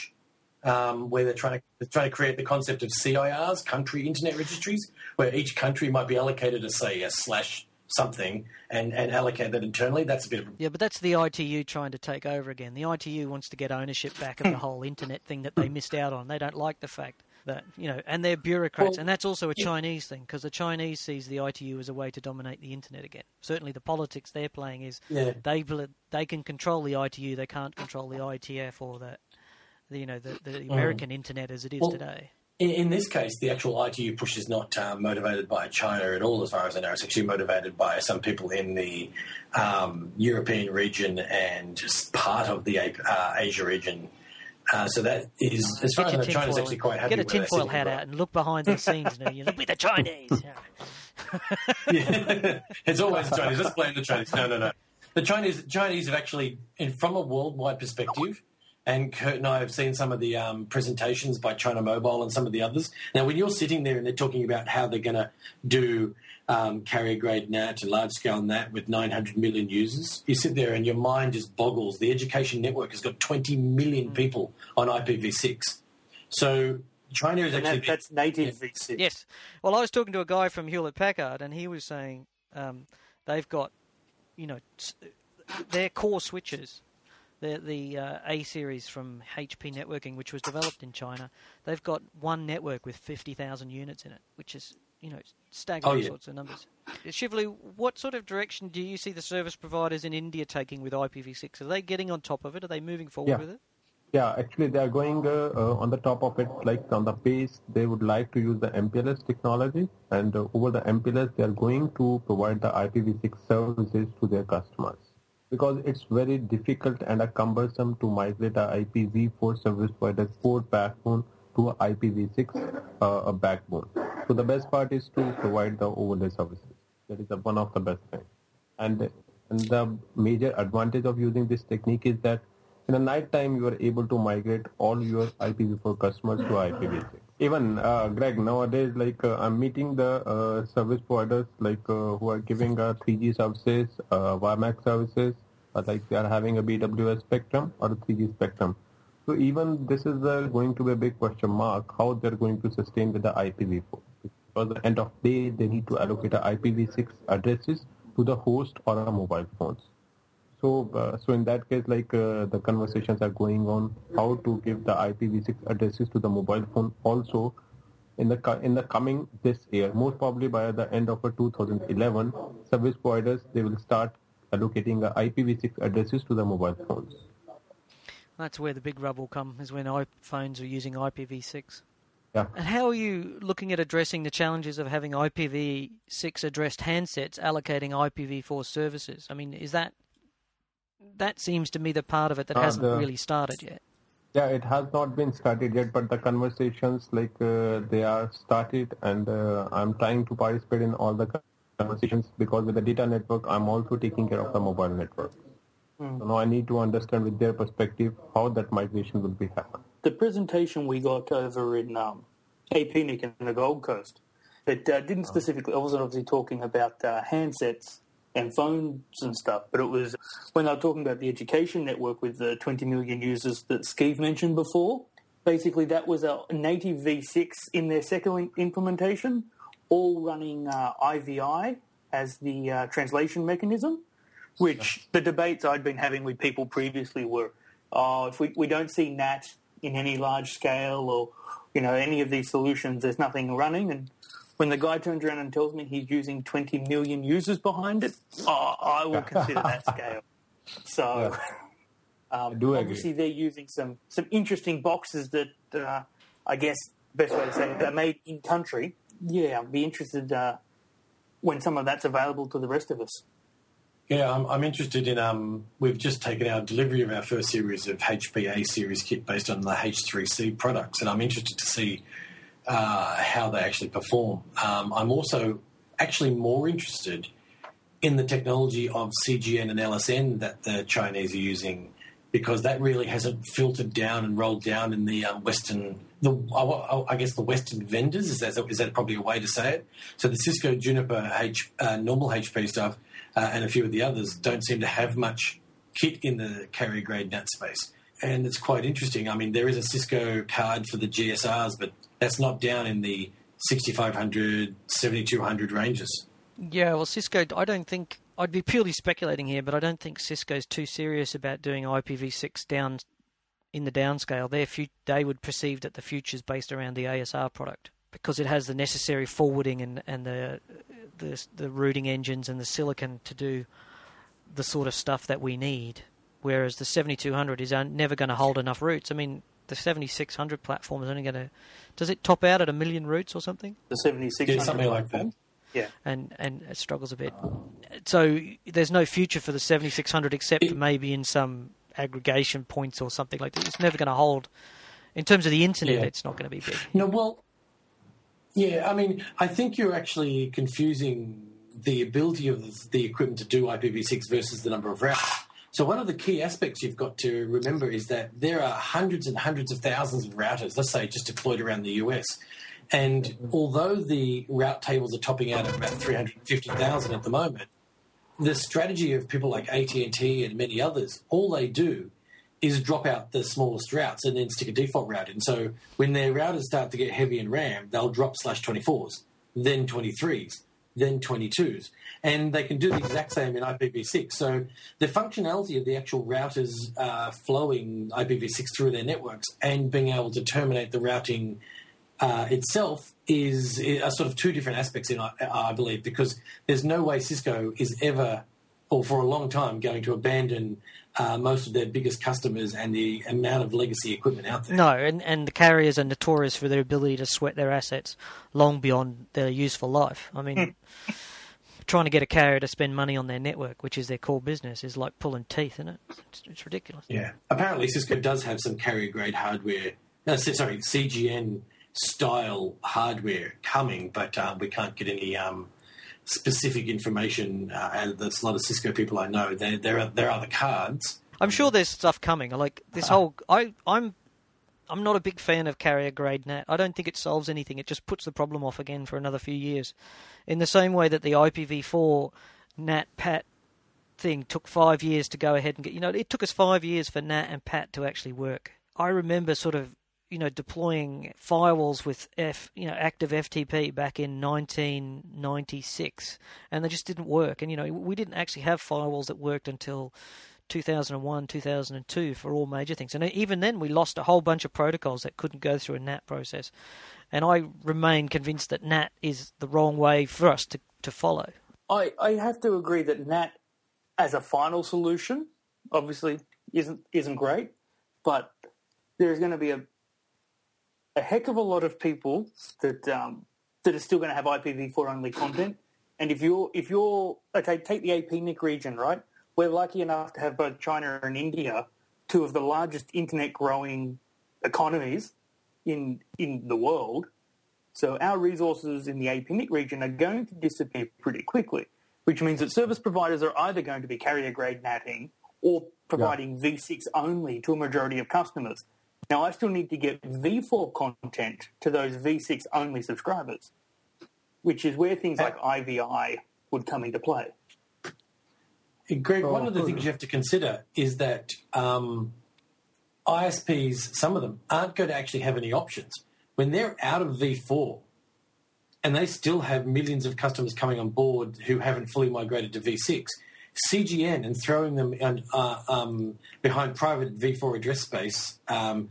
um, where they're trying to they're trying to create the concept of C I Rs, country internet registries, where each country might be allocated a, say, a slash something and, and allocate that internally. That's a bit of a... Yeah, but that's the I T U trying to take over again. The I T U wants to get ownership back of the whole internet thing that they missed out on. They don't like the fact that, you know, and they're bureaucrats, well, and that's also a yeah. Chinese thing, because the Chinese sees the I T U as a way to dominate the internet again. Certainly the politics they're playing is yeah. they they can control the I T U, they can't control the I T F or the, the you know, the, the American mm. internet as it is well, today. In this case, the actual I T U push is not uh, motivated by China at all, as far as I know. It's actually motivated by some people in the um, European region and just part of the uh, Asia region. Uh, so that is, as far as I know, China's actually quite happy with it. Get a tinfoil hat out and look behind the scenes now. You look with the Chinese. yeah. It's always the Chinese. Let's blame the Chinese. No, no, no. The Chinese, Chinese have actually, in, from a worldwide perspective, and Kurt and I have seen some of the um, presentations by China Mobile and some of the others. Now, when you're sitting there and they're talking about how they're going to do um, carrier-grade N A T and large-scale N A T with nine hundred million users, you sit there and your mind just boggles. The education network has got twenty million people on I P v six. So China is actually... That, that's native V six. Yes. Well, I was talking to a guy from Hewlett-Packard, and he was saying um, they've got, you know, their core switches... The the uh, A series from H P Networking, which was developed in China, they've got one network with fifty thousand units in it, which is, you know, staggering oh, yeah. sorts of numbers. Shivali, what sort of direction do you see the service providers in India taking with I P v six? Are they getting on top of it? Are they moving forward yeah. with it? Yeah, actually they are going uh, uh, on the top of it, like on the base, they would like to use the M P L S technology, and uh, over the M P L S they are going to provide the I P v six services to their customers. Because it's very difficult and a cumbersome to migrate a I P v four service provider's core backbone to a I P v six uh, a backbone. So the best part is to provide the overlay services. That is a, one of the best things. And, and the major advantage of using this technique is that in the night time you are able to migrate all your I P v four customers to I P v six. Even, uh, Greg, nowadays, like uh, I'm meeting the uh, service providers like uh, who are giving uh, three G services, uh, WiMAX services, uh, like they are having a B W S spectrum or a three G spectrum. So even this is uh, going to be a big question mark, how they're going to sustain with the I P v four. Because at the end of the day, they need to allocate a I P v six addresses to the host or a mobile phones. So, uh, so in that case, like uh, the conversations are going on how to give the I P v six addresses to the mobile phone also in the in the coming this year. Most probably by the end of uh, two thousand eleven, service providers they will start allocating uh, I P v six addresses to the mobile phones. That's where the big rub will come, is when iPhones are using I P v six. Yeah. And how are you looking at addressing the challenges of having I P v six addressed handsets allocating I P v four services? I mean, is that that seems to me the part of it that Uh, hasn't the- really started yet. Yeah, it has not been started yet, but the conversations, like, uh, they are started, and uh, I'm trying to participate in all the conversations, because with the data network, I'm also taking care of the mobile network. Mm. So now I need to understand with their perspective how that migration will be happening. The presentation we got over in um, A P N I C in the Gold Coast, it uh, didn't specifically, I wasn't obviously talking about uh, handsets and phones and stuff, but it was when they were talking about the education network with the twenty million users that Steve mentioned before. Basically, that was a native v six in their second implementation, all running uh, I V I as the uh, translation mechanism, which the debates I'd been having with people previously were, oh, if we, we don't see N A T in any large scale or, you know, any of these solutions, there's nothing running. And when the guy turns around and tells me he's using twenty million users behind it, oh, I will consider that scale. So, um, I do agree. obviously they're using some, some interesting boxes that, uh, I guess, best way to say it, they're made in country. Yeah, I'd be interested uh, when some of that's available to the rest of us. Yeah, I'm, I'm interested in, um, we've just taken our delivery of our first series of H P A series kit based on the H three C products, and I'm interested to see uh, how they actually perform. Um, I'm also actually more interested in the technology of C G N and L S N that the Chinese are using, because that really hasn't filtered down and rolled down in the um, Western, the I guess the Western vendors, is that, is that probably a way to say it? So the Cisco, Juniper, H, uh, normal H P stuff, Uh, and a few of the others don't seem to have much kit in the carrier-grade N A T space. And it's quite interesting. I mean, there is a Cisco card for the G S Rs, but that's not down in the sixty-five hundred, seventy-two hundred ranges. Yeah, well, Cisco, I don't think, I'd be purely speculating here, but I don't think Cisco's too serious about doing I P v six down in the downscale. Their fu- they would perceive that the future's based around the A S R product, because it has the necessary forwarding and, and the, the the routing engines and the silicon to do the sort of stuff that we need, whereas the seventy-two hundred is never going to hold enough routes. I mean, the seventy-six hundred platform is only going to... Does it top out at a million routes or something? The seventy-six hundred Yeah, something like that. Yeah. And, and it struggles a bit. So there's no future for the seventy-six hundred except for maybe in some aggregation points or something like that. It's never going to hold. In terms of the internet, Yeah. it's not going to be big. No, well, yeah, I mean, I think you're actually confusing the ability of the equipment to do I P v six versus the number of routers. So one of the key aspects you've got to remember is that there are hundreds and hundreds of thousands of routers, let's say just deployed around the U S. And although the route tables are topping out at about three hundred fifty thousand at the moment, the strategy of people like A T and T and many others, all they do is drop out the smallest routes and then stick a default route in. So when their routers start to get heavy in RAM, they'll drop slash twenty-fours, then twenty-threes, then twenty-twos. And they can do the exact same in I P v six. So the functionality of the actual routers uh, flowing I P v six through their networks and being able to terminate the routing uh, itself is, is are sort of two different aspects, in I, I believe, because there's no way Cisco is ever, or for a long time, going to abandon Uh, most of their biggest customers and the amount of legacy equipment out there. No, and, and the carriers are notorious for their ability to sweat their assets long beyond their useful life. I mean, trying to get a carrier to spend money on their network, which is their core business, is like pulling teeth, isn't it? It's, it's ridiculous. Yeah. Apparently Cisco does have some carrier-grade hardware, no, sorry, C G N-style hardware coming, but um, we can't get any um, specific information uh, out of this. A lot of Cisco people I know, there there are there are the cards. I'm sure there's stuff coming. Like this whole, I I'm I'm not a big fan of carrier grade N A T. I don't think it solves anything. It just puts the problem off again for another few years. In the same way that the I P v four N A T P A T thing took five years to go ahead and get. You know, it took us five years for N A T and P A T to actually work. I remember sort of, you know, deploying firewalls with F, you know, active F T P back in nineteen ninety-six, and they just didn't work. And, you know, we didn't actually have firewalls that worked until two thousand one, two thousand two for all major things. And even then, we lost a whole bunch of protocols that couldn't go through a N A T process. And I remain convinced that N A T is the wrong way for us to, to follow. I, I have to agree that N A T as a final solution obviously isn't isn't great. but there's going to be a a heck of a lot of people that um, that are still going to have I P v four only content. And if you're if you're okay, take the A P N I C region, right? We're lucky enough to have both China and India, two of the largest internet growing economies in in the world. So our resources in the A P N I C region are going to disappear pretty quickly, which means that service providers are either going to be carrier grade natting or providing yeah. V six only to a majority of customers. Now, I still need to get V four content to those V six only subscribers, which is where things like I V I would come into play. Greg, one of the things you have to consider is that um, I S Ps, some of them, aren't going to actually have any options. When they're out of V four and they still have millions of customers coming on board who haven't fully migrated to V six, C G N and throwing them in, uh, um, behind private V four address space um,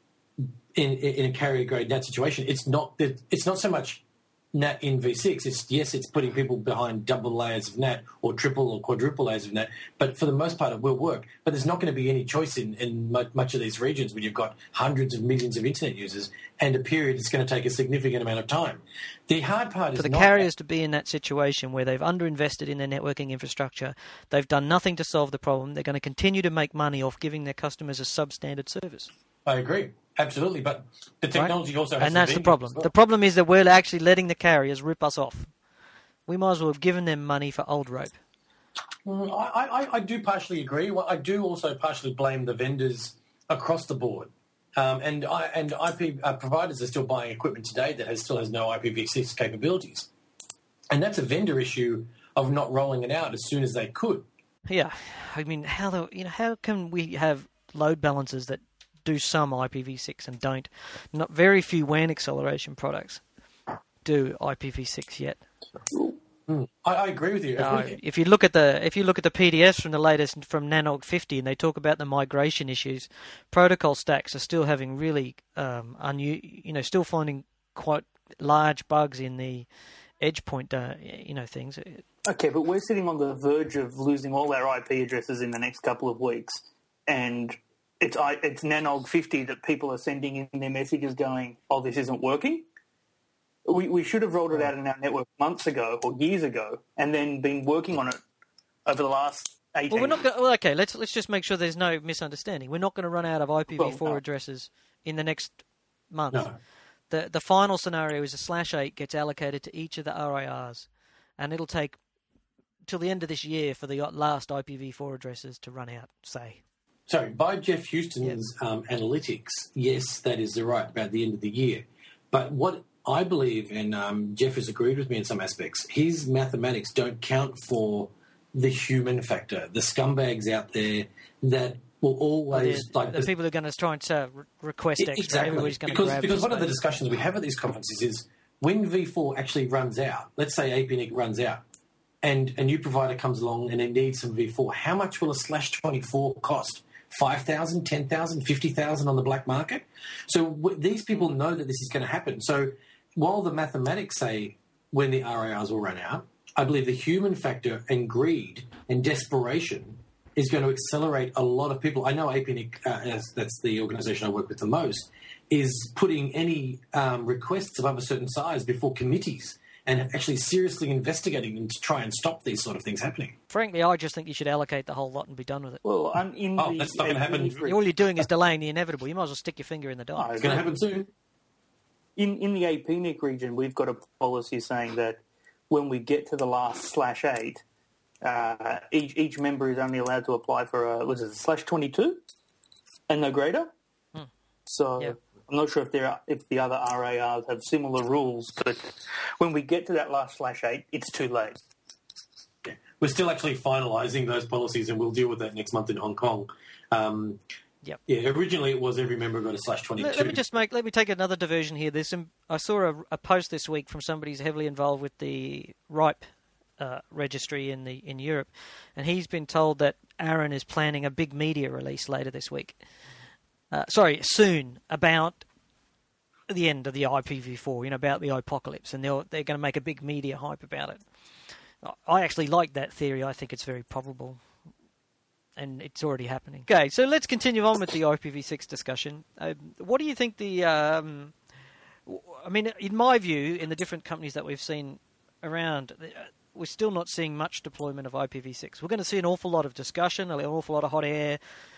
in, in a carrier-grade N A T situation, it's not that it's not so much N A T in V six. It's yes, it's putting people behind double layers of N A T or triple or quadruple layers of N A T, but for the most part it will work. But there's not going to be any choice in, in much of these regions when you've got hundreds of millions of internet users and a period that's going to take a significant amount of time. The hard part is for the not carriers to be in that situation where they've underinvested in their networking infrastructure, they've done nothing to solve the problem. They're going to continue to make money off giving their customers a substandard service. I agree. Absolutely, but the technology right? also has and that's the problem. Well. The problem is that we're actually letting the carriers rip us off. We might as well have given them money for old rope. Mm, I, I, I do partially agree. Well, I do also partially blame the vendors across the board. Um, and I, and I P uh, providers are still buying equipment today that has, still has no I P v six capabilities. And that's a vendor issue of not rolling it out as soon as they could. Yeah. I mean, how the, you know, how can we have load balancers that do some I P v six and don't? Not very few W A N acceleration products do I P v six yet. Mm, I, I agree with you. No, if, if you look at the if you look at the P D Fs from the latest from Nanog fifty, and they talk about the migration issues, protocol stacks are still having really um, unu- you know, still finding quite large bugs in the edge point, uh, you know, things. Okay, but we're sitting on the verge of losing all our I P addresses in the next couple of weeks, and it's it's Nanog fifty that people are sending in their messages going, "Oh, this isn't working." We we should have rolled it out in our network months ago or years ago, and then been working on it over the last eighteen. Well, we're not gonna, well, okay. Let's let's just make sure there's no misunderstanding. We're not going to run out of I P v four well, no. addresses in the next month. No. The the final scenario is a slash eight gets allocated to each of the R I Rs, and it'll take till the end of this year for the last I P v four addresses to run out. Say. So by Jeff Houston's um, analytics, yes, that is right about the end of the year. But what I believe, and um, Jeff has agreed with me in some aspects, his mathematics don't count for the human factor, the scumbags out there that will always... Well, like the people who are going to try and uh, request extra. Exactly. Everybody's going because to grab because one space. of the discussions we have at these conferences is when V four actually runs out, let's say A P N I C runs out, and a new provider comes along and it needs some V four, how much will a slash twenty-four cost? five thousand, ten thousand, fifty thousand on the black market? So w- these people know that this is going to happen. So while the mathematics say when the R I Rs will run out, I believe the human factor and greed and desperation is going to accelerate a lot of people. I know A P N I C, uh, that's the organisation I work with the most, is putting any um, requests of a certain size before committees and actually seriously investigating them to try and stop these sort of things happening. Frankly, I just think you should allocate the whole lot and be done with it. Well, I'm in oh, the, that's not going to happen. All you're doing is delaying the inevitable. You might as well stick your finger in the dye. Oh, It's going to happen soon. In in the A P N I C region, we've got a policy saying that when we get to the last slash eight, uh, each each member is only allowed to apply for a was it a slash twenty-two and no greater. Hmm. So yeah. I'm not sure if there are, if the other R A Rs have similar rules, but when we get to that last slash eight, it's too late. Yeah. We're still actually finalising those policies, and we'll deal with that next month in Hong Kong. Um, Yep. Yeah, originally it was every member got a slash twenty-two. Let, let me just make. Let me take another diversion here. There's some. I saw a, a post this week from somebody who's heavily involved with the RIPE uh, registry in the in Europe, and he's been told that Aaron is planning a big media release later this week. Uh, sorry, soon about the end of the I P v four. You know, about the apocalypse, and they're they're going to make a big media hype about it. I actually like that theory. I think it's very probable. and it's already happening. Okay, so let's continue on with the I P v six discussion. Uh, what do you think the... Um, I mean, in my view, in the different companies that we've seen around, we're still not seeing much deployment of I P v six. We're going to see an awful lot of discussion, an awful lot of hot air.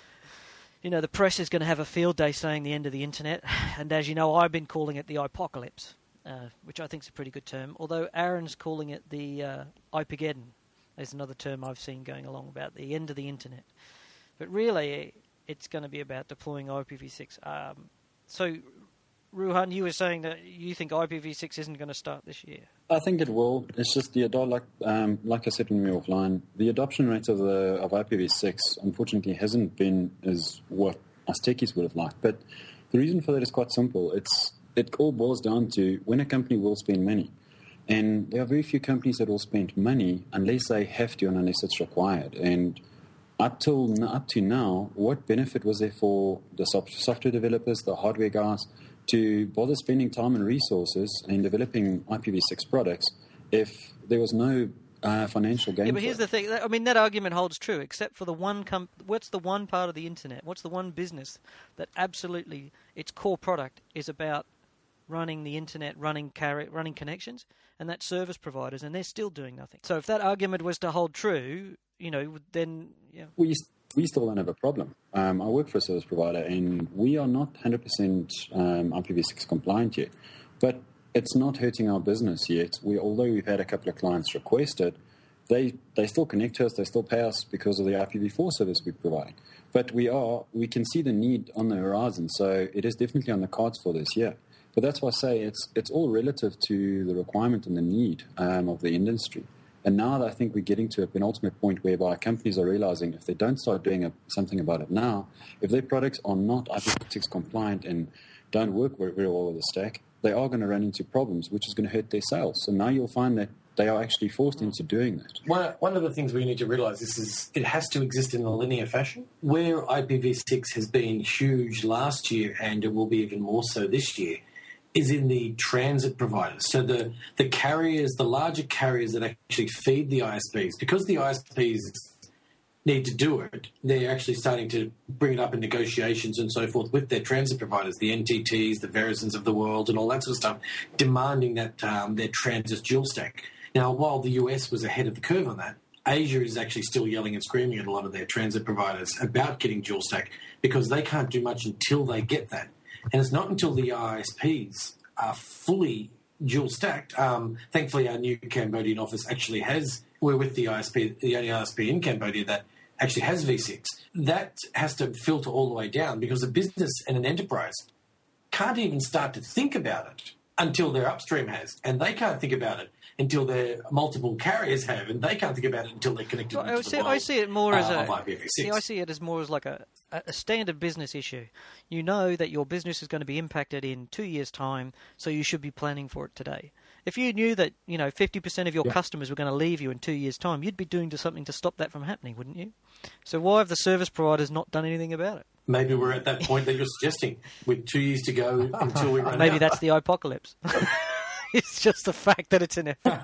You know, the press is going to have a field day saying the end of the internet. And as you know, I've been calling it the iPocalypse, uh, which I think is a pretty good term. Although Aaron's calling it the uh, iPigeddon. There's another term I've seen going along about the end of the internet. But really, it's going to be about deploying I P v six. Um, so, Ruhan, you were saying that you think I P v six isn't going to start this year. I think it will. It's just the adult, like um, like I said when we were offline, the adoption rate of the of I P v six unfortunately hasn't been as what us techies would have liked. But the reason for that is quite simple. It's it all boils down to when a company will spend money. And there are very few companies that will spend money unless they have to and unless it's required. And up till up to now, what benefit was there for the software developers, the hardware guys, to bother spending time and resources in developing I P v six products if there was no uh, financial gain? Yeah, but here's the thing. I mean, that argument holds true, except for the one. Com- what's the one part of the internet? What's the one business that absolutely its core product is about running the internet, running carry, running connections, and that's service providers, and they're still doing nothing. So if that argument was to hold true, you know, then yeah. We we still don't have a problem. Um, I work for a service provider, and we are not one hundred percent um, I P v six compliant yet, but it's not hurting our business yet. We, although we've had a couple of clients request it, they they still connect to us, they still pay us because of the I P v four service we're providing. But we are we can see the need on the horizon, so it is definitely on the cards for this year. But that's why I say it's it's all relative to the requirement and the need um, of the industry. And now I think we're getting to a penultimate point whereby companies are realizing if they don't start doing a, something about it now, if their products are not I P v six compliant and don't work very, very well with the stack, they are going to run into problems, which is going to hurt their sales. So now you'll find that they are actually forced into doing that. One, one of the things we need to realize is, is it has to exist in a linear fashion. Where I P v six has been huge last year, and it will be even more so this year, is in the transit providers. So the, the carriers, the larger carriers that actually feed the I S Ps, because the I S Ps need to do it, they're actually starting to bring it up in negotiations and so forth with their transit providers, the N T Ts, the Verizons of the world and all that sort of stuff, demanding that um, their transit dual stack. Now, while the U S was ahead of the curve on that, Asia is actually still yelling and screaming at a lot of their transit providers about getting dual stack because they can't do much until they get that. And it's not until the I S Ps are fully dual stacked. Um, thankfully, our new Cambodian office actually has, we're with the I S P, the only I S P in Cambodia that actually has v six. That has to filter all the way down because a business and an enterprise can't even start to think about it until their upstream has. And they can't think about it until their multiple carriers have, and they can't think about it until they're connected well, to I the see, world, I see it more as uh, a, of I P v six. See, I see it as more as like a, a standard business issue. You know that your business is going to be impacted in two years' time, so you should be planning for it today. If you knew that, you know, fifty percent of your yeah. customers were going to leave you in two years' time, you'd be doing something to stop that from happening, wouldn't you? So why have the service providers not done anything about it? Maybe we're at that point that you're suggesting, with two years to go until we run Maybe out. That's the apocalypse. It's just the fact that it's inevitable.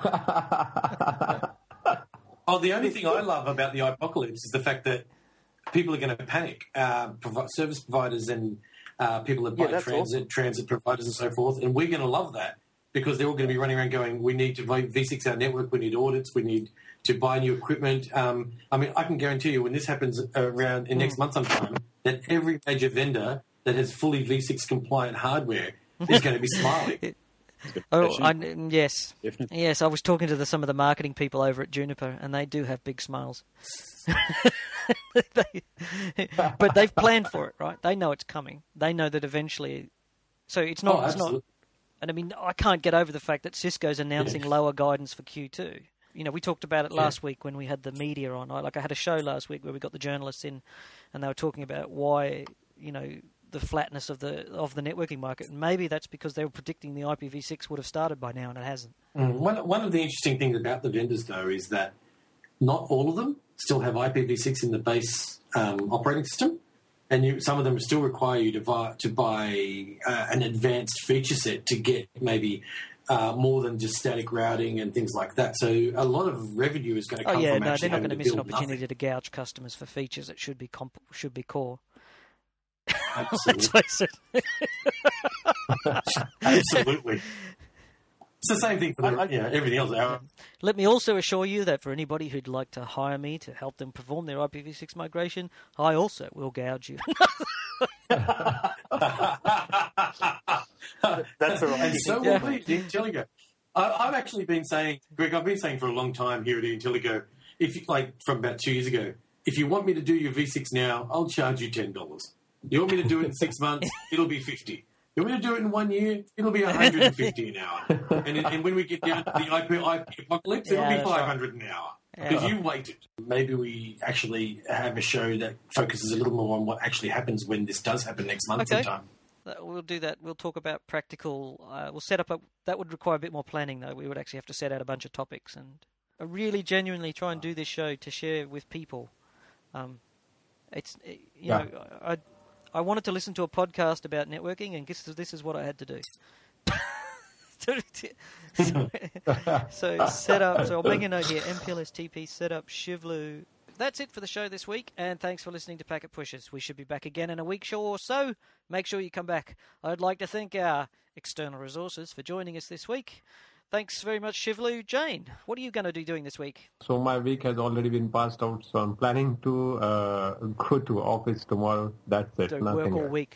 Oh, the only thing I love about the apocalypse is the fact that people are going to panic. Uh, provi- service providers and uh, people that buy yeah, transit, awesome. transit providers and so forth, and we're going to love that because they're all going to be running around going, we need to v six our network, we need audits, we need to buy new equipment. Um, I mean, I can guarantee you when this happens around in next month sometime, that every major vendor that has fully v six compliant hardware is going to be smiling. Oh, I, yes, Definitely. yes. I was talking to the, some of the marketing people over at Juniper, and they do have big smiles. they, but they've planned for it, right? They know it's coming. They know that eventually. So it's not. Oh, it's not. And I mean, I can't get over the fact that Cisco's announcing yeah. lower guidance for Q two. You know, we talked about it last yeah. week when we had the media on. I, like I had a show last week where we got the journalists in, and they were talking about why, you know, the flatness of the of the networking market. And maybe that's because they were predicting the I P v six would have started by now, and it hasn't. Mm. One, one of the interesting things about the vendors, though, is that not all of them still have I P v six in the base um, operating system, and you, some of them still require you to buy, to buy uh, an advanced feature set to get maybe uh, more than just static routing and things like that. So a lot of revenue is going to Oh come yeah, from no, actually they're not having going to to miss an build opportunity nothing. to gouge customers for features that should be comp- should be core. Absolutely. Let's face it. Absolutely. It's the same thing for the, I- I- you know, everything else. Our, Let me also assure you that for anybody who'd like to hire me to help them perform their I P v six migration, I also will gouge you. That's all right. And so Yeah. will we at Intelligo. I, I've actually been saying, Greg, I've been saying for a long time here at Intelligo, if you, like from about two years ago, if you want me to do your V six now, I'll charge you ten dollars. You want me to do it in six months, it'll be fifty. You want me to do it in one year, it'll be one hundred fifty an hour. And, and when we get down to the I P, I P apocalypse, it'll Yeah, be that's right. five hundred an hour. Yeah. Because you waited. Maybe we actually have a show that focuses a little more on what actually happens when this does happen next month Okay. sometime. That- We'll do that. We'll talk about practical. Uh, we'll set up a. That would require a bit more planning, though. We would actually have to set out a bunch of topics and uh, really genuinely try and do this show to share with people. Um, it's you Yeah. know I I wanted to listen to a podcast about networking, and this is this is what I had to do. so, so set up. So I'll make a note here. M P L S T P set up Shivlu. That's it for the show this week, and thanks for listening to Packet Pushers. We should be back again in a week or so. Make sure you come back. I'd like to thank our external resources for joining us this week. Thanks very much, Shivlu. Jane, what are you going to be doing this week? So my week has already been passed out, so I'm planning to uh, go to office tomorrow. That's it. So Nothing work all else. week.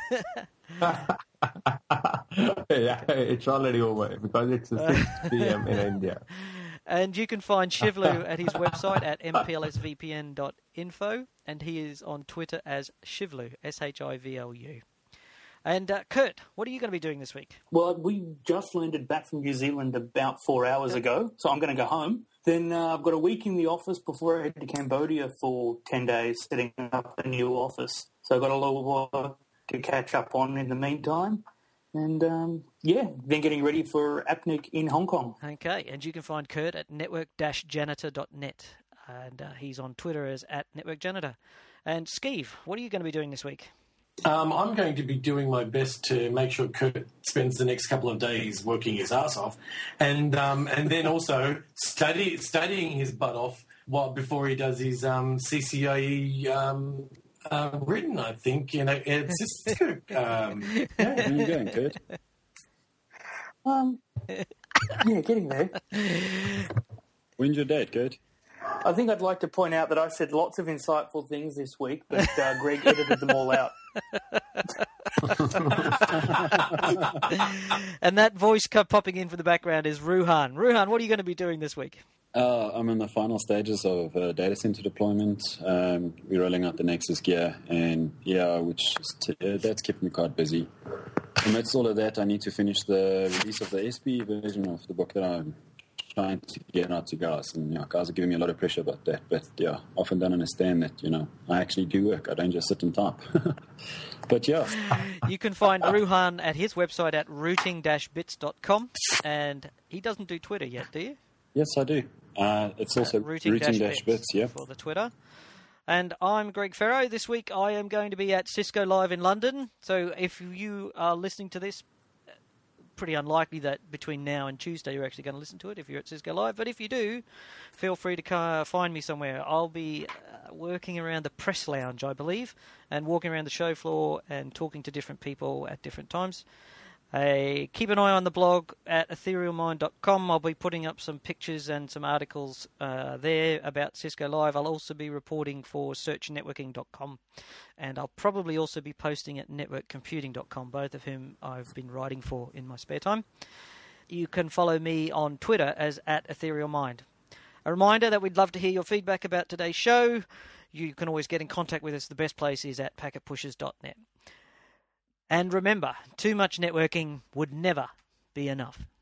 Yeah, it's already over because it's six p.m. in India. And you can find Shivlu at his website at m p l s v p n dot info, and he is on Twitter as Shivlu, S H I V L U. And uh, Kurt, what are you going to be doing this week? Well, we just landed back from New Zealand about four hours ago, so I'm going to go home. Then uh, I've got a week in the office before I head to Cambodia for ten days, setting up a new office. So I've got a lot of work to catch up on in the meantime. And, um, yeah, then getting ready for AppNIC in Hong Kong. Okay, and you can find Kurt at network dash janitor dot net, and uh, he's on Twitter as at network janitor. And Skeeve, what are you going to be doing this week? Um, I'm going to be doing my best to make sure Kurt spends the next couple of days working his ass off, and um, and then also study studying his butt off while before he does his um, C C I E um, uh, written. I think you know it's just um, Where are you going, Kurt? Um, yeah, getting there. When's your date, Kurt? I think I'd like to point out that I said lots of insightful things this week, but uh, Greg edited them all out. And that voice co- popping in from the background is Ruhan. Ruhan, what are you going to be doing this week? Uh, I'm in the final stages of uh, data center deployment. Um, we're rolling out the Nexus gear, and yeah, which is t- uh, that's kept me quite busy. Amidst all of that, I need to finish the release of the S P version of the book that I'm trying to get out to guys, and yeah, guys are giving me a lot of pressure about that. But yeah, often don't understand that you know I actually do work. I don't just sit and type. But yeah, You can find Ruhan at his website at routing dash bits dot com, and he doesn't do Twitter yet, do you? yes, I do. Uh, it's also Routing routing dash dash bits. Yeah. for the Twitter. And I'm Greg Ferro. This week I am going to be at Cisco Live in London. So if you are listening to this, pretty unlikely that between now and Tuesday you're actually going to listen to it if you're at Cisco Live. But if you do, feel free to uh, find me somewhere. I'll be uh, working around the press lounge, I believe, and walking around the show floor and talking to different people at different times. Uh, keep an eye on the blog at ethereal mind dot com. I'll be putting up some pictures and some articles uh, there about Cisco Live. I'll also be reporting for search networking dot com, and I'll probably also be posting at network computing dot com, both of whom I've been writing for in my spare time. You can follow me on Twitter as at ethereal mind. A reminder that we'd love to hear your feedback about today's show. You can always get in contact with us. The best place is at packet pushers dot net. And remember, too much networking would never be enough.